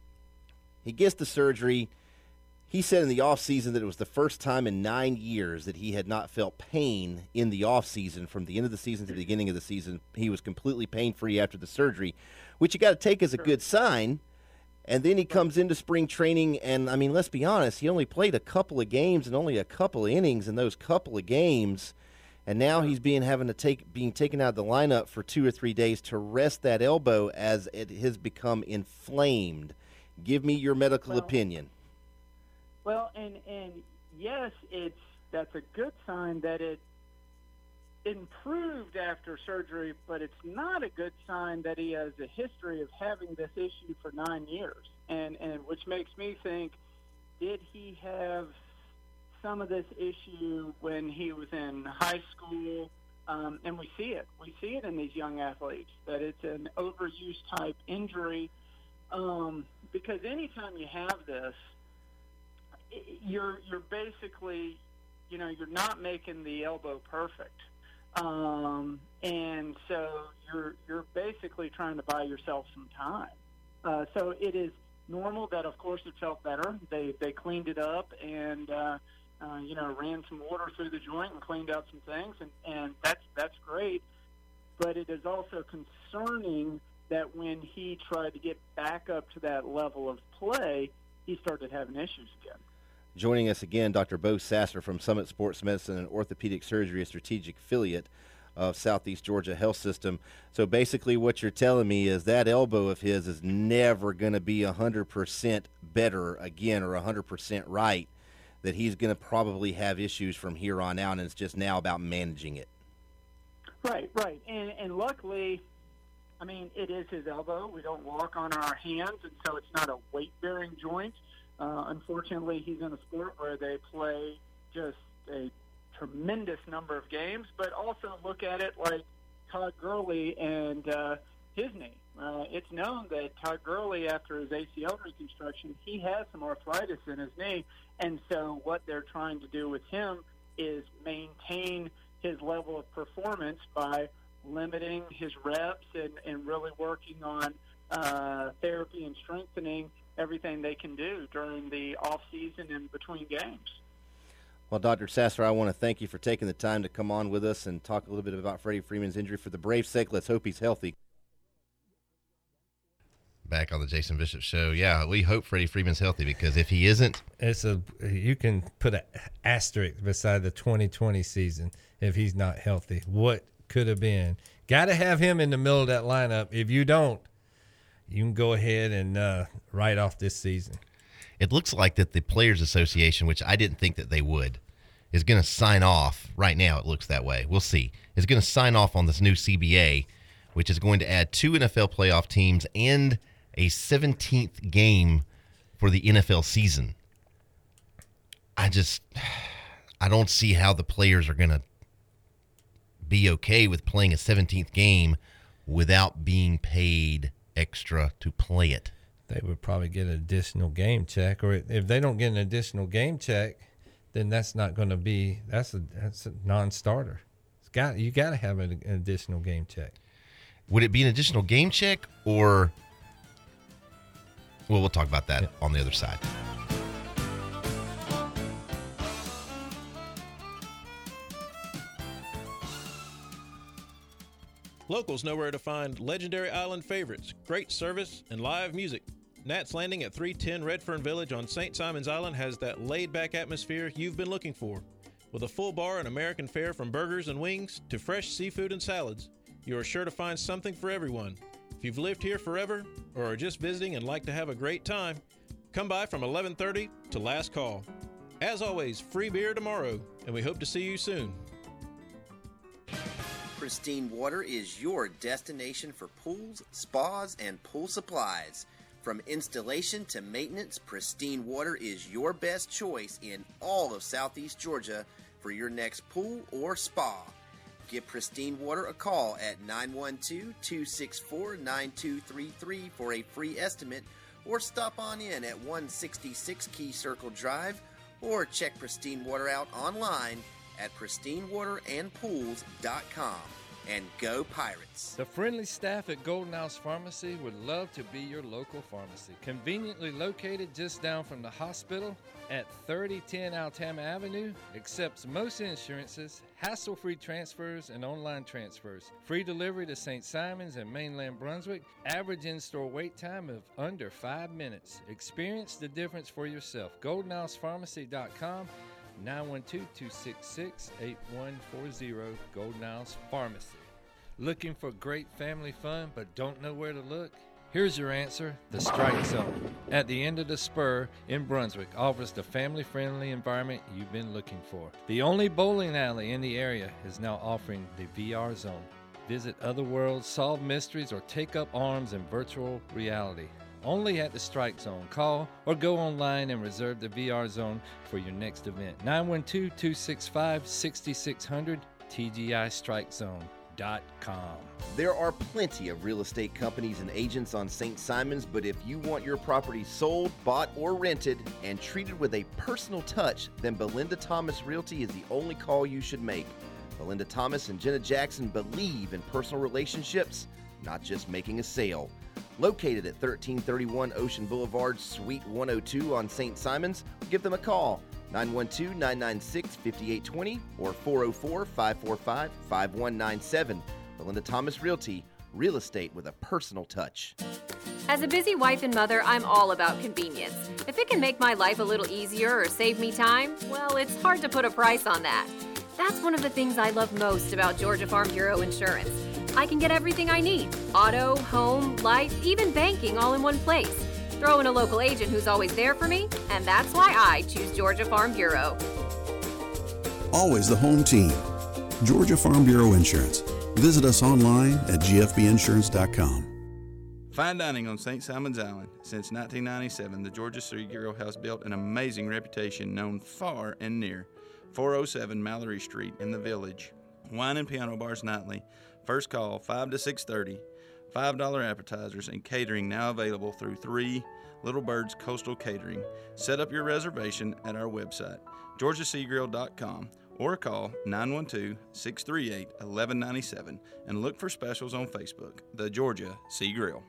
he gets the surgery. He said in the offseason that it was the first time in nine years that he had not felt pain in the offseason. From the end of the season to the beginning of the season, he was completely pain-free after the surgery, which you got to take as a good sign. And then he comes into spring training, and, I mean, let's be honest, he only played a couple of games and only a couple of innings in those couple of games, and now he's being having to take being taken out of the lineup for two or three days to rest that elbow as it has become inflamed. Give me your medical
well,
opinion.
Well, and and yes, it's that's a good sign that it improved after surgery, but it's not a good sign that he has a history of having this issue for nine years. And and which makes me think, did he have some of this issue when he was in high school? Um, and we see it. We see it in these young athletes, that it's an overuse type injury. Um, because anytime you have this, you're you're basically, you know, you're not making the elbow perfect. Um, and so you're you're basically trying to buy yourself some time. Uh, so it is normal that, of course, it felt better. They they cleaned it up and uh, uh, you know, ran some water through the joint and cleaned out some things, and, and that's that's great. But it is also concerning that when he tried to get back up to that level of play, he started having issues again.
Joining us again, Doctor Bo Sasser from Summit Sports Medicine and Orthopedic Surgery, a strategic affiliate of Southeast Georgia Health System. So basically what you're telling me is that elbow of his is never going to be one hundred percent better again or one hundred percent right, that he's going to probably have issues from here on out, and it's just now about managing it. Right,
right. And, and luckily, I mean, it is his elbow. We don't walk on our hands, and so it's not a weight-bearing joint. Uh, unfortunately, he's in a sport where they play just a tremendous number of games, but also look at it like Todd Gurley and uh, his knee. Uh, it's known that Todd Gurley, after his A C L reconstruction, he has some arthritis in his knee, and so what they're trying to do with him is maintain his level of performance by limiting his reps and, and really working on uh, therapy and strengthening everything they can do during the off season and between games.
Well, Doctor Sasser, I want to thank you for taking the time to come on with us and talk a little bit about Freddie Freeman's injury. For the Braves' sake, let's hope he's healthy.
Back on the Jason Bishop Show. Yeah, we hope Freddie Freeman's healthy, because if he isn't,
it's a you can put an asterisk beside the twenty twenty season if he's not healthy. What could have been? Got to have him in the middle of that lineup. If you don't, you can go ahead and uh, write off this season.
it looks like that the Players Association, which I didn't think that they would, is going to sign off. Right now it looks that way. We'll see. Is going to sign off on this new C B A, which is going to add two N F L playoff teams and a seventeenth game for the N F L season. I just, I don't see how the players are going to be okay with playing a seventeenth game without being paid extra to play it.
They would probably get an additional game check, or if they don't get an additional game check, then that's not going to be that's a that's a non-starter. It's got you got to have an, an additional game check.
Would it be an additional game check, or well, we'll talk about that yeah. on the other side.
Locals know where to find legendary island favorites, great service, and live music. Nat's Landing at three ten Redfern Village on Saint Simon's Island has that laid-back atmosphere you've been looking for. With a full bar and American fare from burgers and wings to fresh seafood and salads, you are sure to find something for everyone. If you've lived here forever or are just visiting and like to have a great time, come by from eleven thirty to last call. As always, free beer tomorrow, and we hope to see you soon.
Pristine Water is your destination for pools, spas, and pool supplies. From installation to maintenance, Pristine Water is your best choice in all of Southeast Georgia for your next pool or spa. Give Pristine Water a call at nine one two, two six four, nine two three three for a free estimate, or stop on in at one sixty-six Key Circle Drive, or check Pristine Water out online at pristine water and pools dot com. And go Pirates!
The friendly staff at Golden House Pharmacy would love to be your local pharmacy. Conveniently located just down from the hospital at thirty ten Altama Avenue, accepts most insurances, hassle-free transfers, and online transfers. Free delivery to Saint Simons and mainland Brunswick. Average in-store wait time of under five minutes. Experience the difference for yourself. golden house pharmacy dot com. nine one two, two six six, eight one four zero, Golden House Pharmacy. Looking for great family fun but don't know where to look? Here's your answer, the Strike Zone. At the end of the spur in Brunswick offers the family-friendly environment you've been looking for. The only bowling alley in the area is now offering the V R Zone. Visit other worlds, solve mysteries, or take up arms in virtual reality. Only at the Strike Zone. Call or go online and reserve the V R Zone for your next event. nine one two, two six five, six six zero zero, T G I strike zone dot com.
There are plenty of real estate companies and agents on Saint Simons, but if you want your property sold, bought, or rented and treated with a personal touch, then Belinda Thomas Realty is the only call you should make. Belinda Thomas and Jenna Jackson believe in personal relationships, not just making a sale. Located at thirteen thirty-one Ocean Boulevard, Suite one oh two on Saint Simons, give them a call, nine one two, nine nine six, five eight two zero or four oh four, five four five, five one nine seven. Belinda Thomas Realty, real estate with a personal touch.
As a busy wife and mother, I'm all about convenience. If it can make my life a little easier or save me time, well, it's hard to put a price on that. That's one of the things I love most about Georgia Farm Bureau Insurance. I can get everything I need. Auto, home, life, even banking all in one place. Throw in a local agent who's always there for me, and that's why I choose Georgia Farm Bureau.
Always the home team. Georgia Farm Bureau Insurance. Visit us online at g f b insurance dot com.
Fine dining on Saint Simon's Island. Since nineteen ninety-seven, the Georgia City Grill has built an amazing reputation known far and near. four oh seven Mallory Street in the Village. Wine and piano bars nightly. First call, five to six thirty. five dollars appetizers and catering now available through three Little Birds Coastal Catering. Set up your reservation at our website, georgia sea grill dot com, or call nine one two, six three eight, one one nine seven and look for specials on Facebook, The Georgia Sea Grill.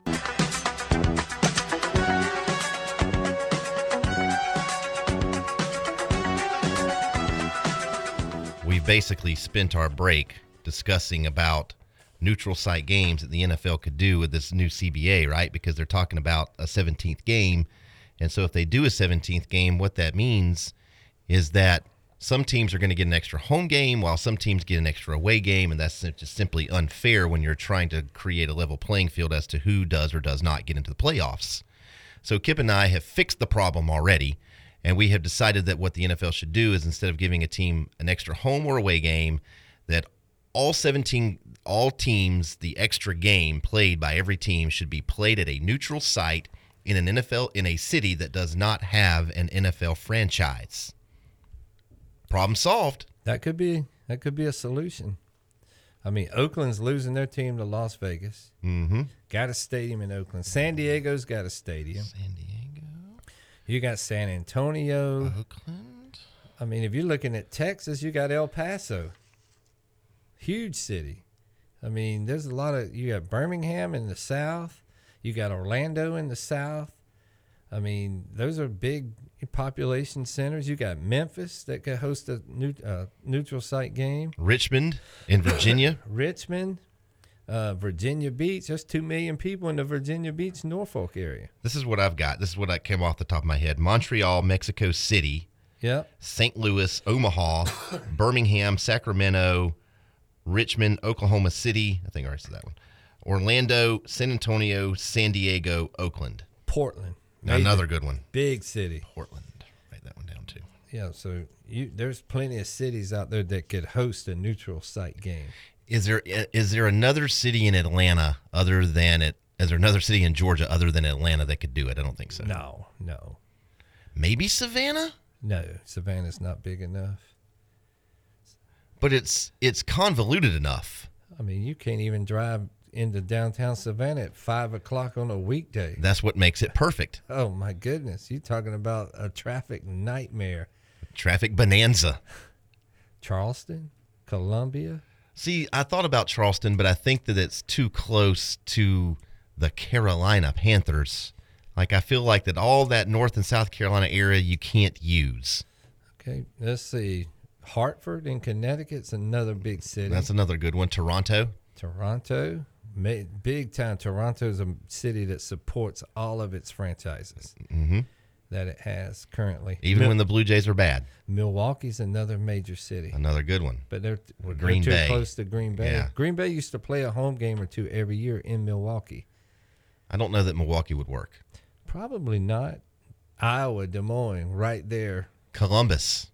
We've basically spent our break discussing about neutral site games that the N F L could do with this new C B A, right? Because they're talking about a seventeenth game. And so if they do a seventeenth game, what that means is that some teams are going to get an extra home game while some teams get an extra away game. And that's just simply unfair when you're trying to create a level playing field as to who does or does not get into the playoffs. So Kip and I have fixed the problem already, and we have decided that what the N F L should do is instead of giving a team an extra home or away game, that all seventeen, all teams, the extra game played by every team should be played at a neutral site in an N F L, in a city that does not have an N F L franchise. Problem solved.
That could be that could be a solution. I mean, Oakland's losing their team to Las Vegas.
Mm-hmm.
Got a stadium in Oakland. San Diego's got a stadium.
San Diego.
You got San Antonio.
Oakland.
I mean, if you're looking at Texas, you got El Paso. Huge city. I mean, there's a lot of, you got Birmingham in the south. You got Orlando in the south. I mean, those are big population centers. You got Memphis that could host a new, uh, neutral site game.
Richmond in Virginia.
Richmond, uh, Virginia Beach. There's two million people in the Virginia Beach, Norfolk area.
This is what I've got. This is what I came off the top of my head. Montreal, Mexico City.
Yep.
Saint Louis, Omaha, Birmingham, Sacramento, Richmond, Oklahoma City. I think I already said that one. Orlando, San Antonio, San Diego, Oakland.
Portland.
Another good one.
Big city.
Portland. Write that one down too.
Yeah, so you there's plenty of cities out there that could host a neutral site game.
Is there is there another city in Atlanta other than it? Is there another city in Georgia other than Atlanta that could do it? I don't think so.
No, no.
Maybe Savannah?
No, Savannah's not big enough.
But it's it's convoluted enough.
I mean, you can't even drive into downtown Savannah at five o'clock on a weekday.
That's what makes it perfect.
Oh my goodness, you're talking about a traffic nightmare.
Traffic bonanza.
Charleston, Columbia.
See, I thought about Charleston, but I think that it's too close to the Carolina Panthers. Like, I feel like that all that North and South Carolina area you can't use.
Okay, let's see. Hartford in Connecticut's another big city.
That's another good one. Toronto.
Toronto. Big time. Toronto is a city that supports all of its franchises
mm-hmm.
that it has currently.
Even Mil- when the Blue Jays are bad.
Milwaukee's another major city.
Another good one.
But they're, they're
Green
too
Bay.
close to Green Bay.
Yeah.
Green Bay used to play a home game or two every year in Milwaukee.
I don't know that Milwaukee would work.
Probably not. Iowa, Des Moines, right there.
Columbus.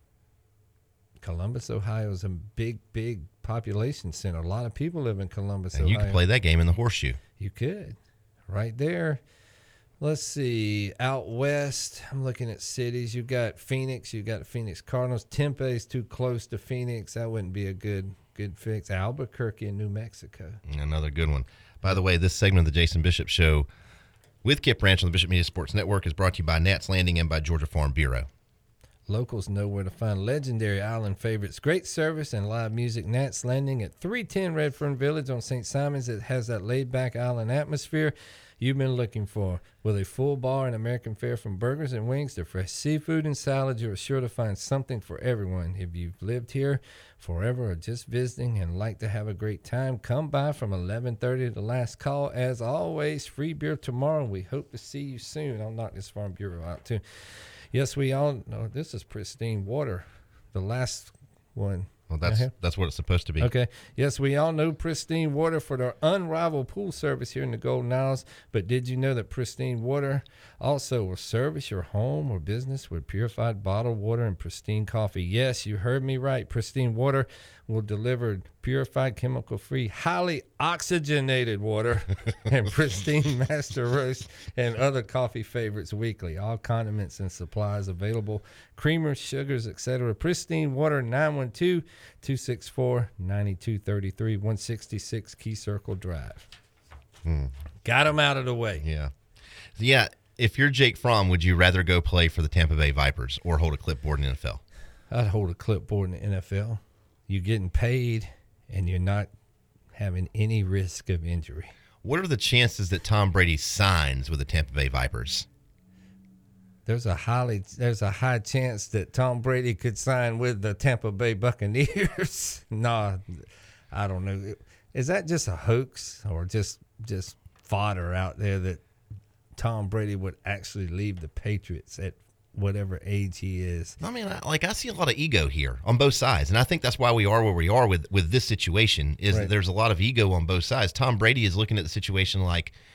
Columbus, Ohio is a big, big population center. A lot of people live in Columbus,
and
Ohio.
you could play that game in the Horseshoe.
You could. Right there. Let's see. Out west, I'm looking at cities. You've got Phoenix. You've got Phoenix Cardinals. Tempe is too close to Phoenix. That wouldn't be a good good fix. Albuquerque in New Mexico.
Another good one. By the way, this segment of the Jason Bishop Show with Kip Branch on the Bishop Media Sports Network is brought to you by Nats Landing and by Georgia Farm Bureau.
Locals know where to find legendary island favorites. Great service and live music. Nats Landing at three ten Redfern Village on Saint Simons. It has that laid-back island atmosphere you've been looking for. With a full bar and American fare from burgers and wings to fresh seafood and salads, you're sure to find something for everyone. If you've lived here forever or just visiting and like to have a great time, come by from eleven thirty to the last call. As always, free beer tomorrow. We hope to see you soon. I'll knock this Farm Bureau out, too. Yes, we all know this is pristine water. The last one.
Well, that's uh-huh. that's what it's supposed to be.
Okay. Yes, we all know Pristine Water for their unrivaled pool service here in the Golden Isles. But did you know that Pristine Water also will service your home or business with purified bottled water and pristine coffee? Yes, you heard me right. Pristine Water will deliver purified, chemical-free, highly oxygenated water and pristine master roast and other coffee favorites weekly. All condiments and supplies available, creamers, sugars, et cetera. Pristine Water, nine one two, two six four, nine two three three, one sixty-six Key Circle Drive.
Hmm.
Got them out of the way.
Yeah. Yeah, if you're Jake Fromm, would you rather go play for the Tampa Bay Vipers or hold a clipboard in the N F L?
I'd hold a clipboard in the N F L. You're getting paid, and you're not having any risk of injury.
What are the chances that Tom Brady signs with the Tampa Bay Vipers?
There's a highly there's a high chance that Tom Brady could sign with the Tampa Bay Buccaneers. Nah, I don't know. Is that just a hoax or just just fodder out there that Tom Brady would actually leave the Patriots at whatever age he is?
I mean, I, like I see a lot of ego here on both sides, and I think that's why we are where we are with with this situation. Is
Right.
that there's a lot of ego on both sides. Tom Brady is looking at the situation like,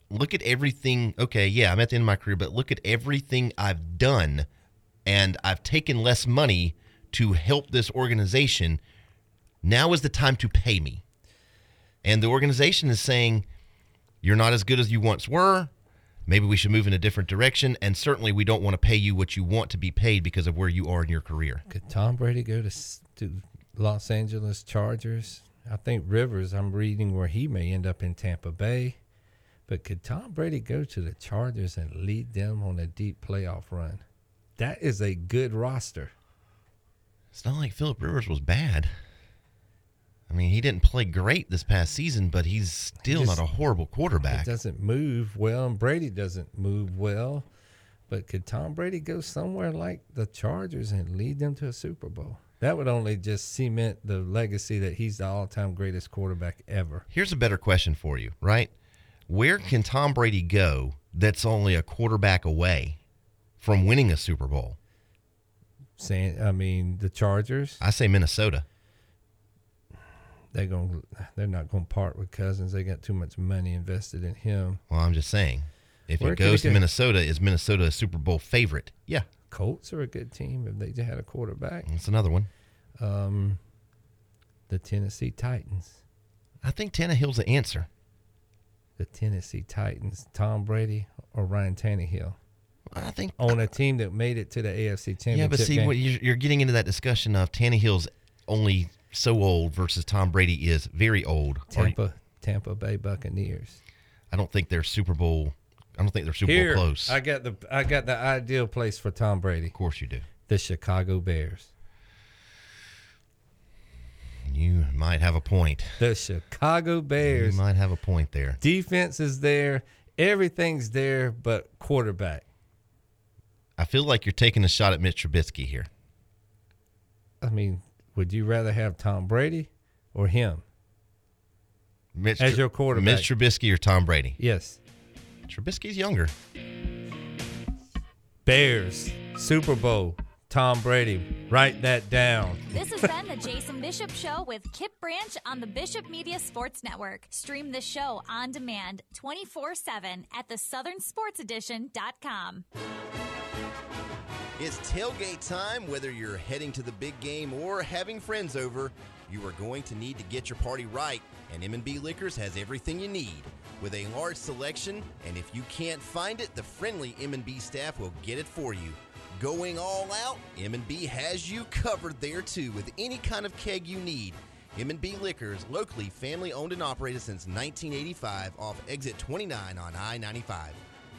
look at everything. Okay, yeah, I'm at the end of my career, but look at everything I've done, and I've taken less money to help this organization. Now is the time to pay me. And the organization is saying, you're not as good as you once were. Maybe we should move in a different direction. And certainly we don't want to pay you what you want to be paid because of where you are in your career.
Could Tom Brady go to, to Los Angeles Chargers? I think Rivers, I'm reading where he may end up in Tampa Bay. But could Tom Brady go to the Chargers and lead them on a deep playoff run? That is a good roster.
It's not like Phillip Rivers was bad. I mean, he didn't play great this past season, but he's still
Just-
not a horrible quarterback.
He doesn't move well, and Brady doesn't move well. But could Tom Brady go somewhere like the Chargers and lead them to a Super Bowl? That would only just cement the legacy that he's the all-time greatest quarterback ever.
Here's a better question for you, right? Where can Tom Brady go that's only a quarterback away from winning a Super Bowl?
Saying, I mean, the Chargers.
I say Minnesota.
They're going. They're not going to part with Cousins. They got too much money invested in him.
Well, I'm just saying, if
Where
it
could
goes
he
to
go?
Minnesota, is Minnesota a Super Bowl favorite? Yeah.
Colts are a good team if they just had a quarterback.
That's another one.
Um, the Tennessee Titans.
I think Tannehill's the answer.
The Tennessee Titans. Tom Brady or Ryan Tannehill.
I think
on a team that made it to the A F C Championship.
Yeah, but see,
game.
what you're, you're getting into that discussion of Tannehill's only so old versus Tom Brady is very old.
Tampa,
Or-
Tampa Bay Buccaneers.
I don't think they're Super Bowl. I don't think they're Super
Here,
Bowl close.
I got the I got the ideal place for Tom Brady. Of
course you do.
The Chicago Bears.
You might have a point.
The Chicago Bears.
You might have a point there.
Defense is there. Everything's there, but quarterback.
I feel like you're taking a shot at Mitch Trubisky here.
I mean, would you rather have Tom Brady or him
Mitch
as
Tr-
your quarterback?
Mitch Trubisky or Tom Brady?
Yes.
Trubisky's younger.
Bears, Super Bowl, Tom Brady. Write that down.
This has been the Jason Bishop Show with Kip Branch on the Bishop Media Sports Network. Stream the show on demand twenty-four seven at the southern sports edition dot com.
It's tailgate time. Whether you're heading to the big game or having friends over, you are going to need to get your party right, and M and B Liquors has everything you need. With a large selection, and if you can't find it, the friendly M and B staff will get it for you. Going all out, M and B has you covered there too with any kind of keg you need. M and B Liquors, locally family owned and operated since nineteen eighty-five off exit twenty-nine on I ninety-five.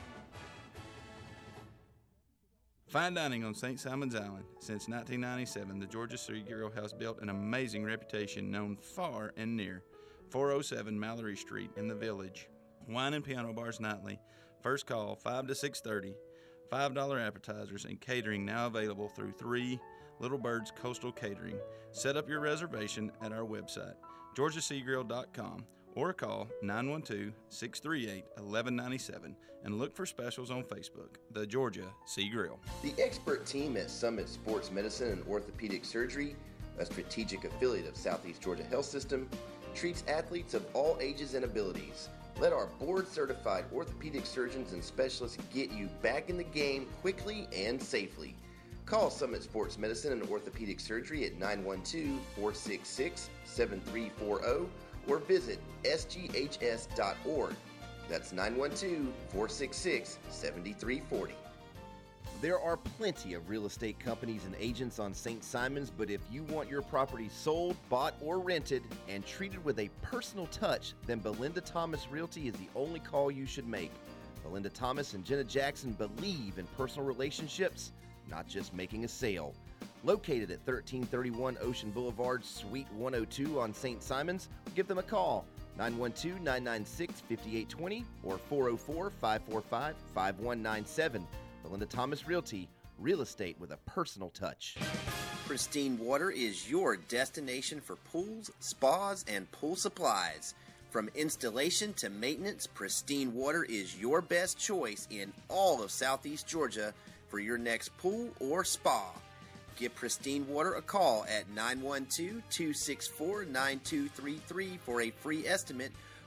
Fine dining on Saint Simon's Island. Since nineteen ninety-seven, the Georgia Street Grill has built an amazing reputation known far and near. four oh seven Mallory Street in the Village. Wine and piano bars nightly. First call five to six thirty. five dollar appetizers and catering now available through three Little Birds Coastal Catering. Set up your reservation at our website, georgia sea grill dot com, or call nine one two, six three eight, one one nine seven and look for specials on Facebook, The Georgia Sea Grill.
The expert team at Summit Sports Medicine and Orthopedic Surgery, a strategic affiliate of Southeast Georgia Health System, treats athletes of all ages and abilities. Let our board-certified orthopedic surgeons and specialists get you back in the game quickly and safely. Call Summit Sports Medicine and Orthopedic Surgery at nine one two, four six six, seven three four zero or visit s g h s dot org. That's nine one two, four six six, seven three four zero. There are plenty of real estate companies and agents on Saint Simons, but if you want your property sold, bought, or rented and treated with a personal touch, then Belinda Thomas Realty is the only call you should make. Belinda Thomas and Jenna Jackson believe in personal relationships, not just making a sale. Located at thirteen thirty-one Ocean Boulevard, Suite one oh two on Saint Simons, give them a call, nine one two, nine nine six, five eight two zero or four oh four, five four five, five one nine seven. Belinda Thomas Realty, real estate with a personal touch. Pristine Water is your destination for pools, spas, and pool supplies. From installation to maintenance, Pristine Water is your best choice in all of Southeast Georgia for your next pool or spa. Give Pristine Water a call at nine one two, two six four, nine two three three for a free estimate,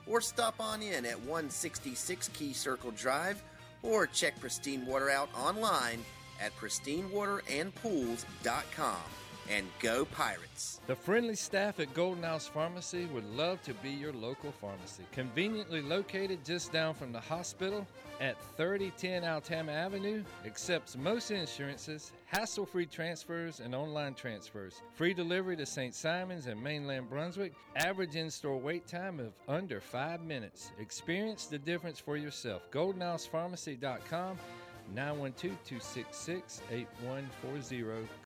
or stop on in at one sixty-six Key Circle Drive, or check Pristine Water out online at pristine water and pools dot com. And go Pirates!
The friendly staff at Golden House Pharmacy would love to be your local pharmacy. Conveniently located just down from the hospital at thirty ten Altama Avenue, accepts most insurances, hassle-free transfers, and online transfers. Free delivery to Saint Simons and mainland Brunswick. Average in-store wait time of under five minutes. Experience the difference for yourself. golden house pharmacy dot com, nine one two, two six six, eight one four zero.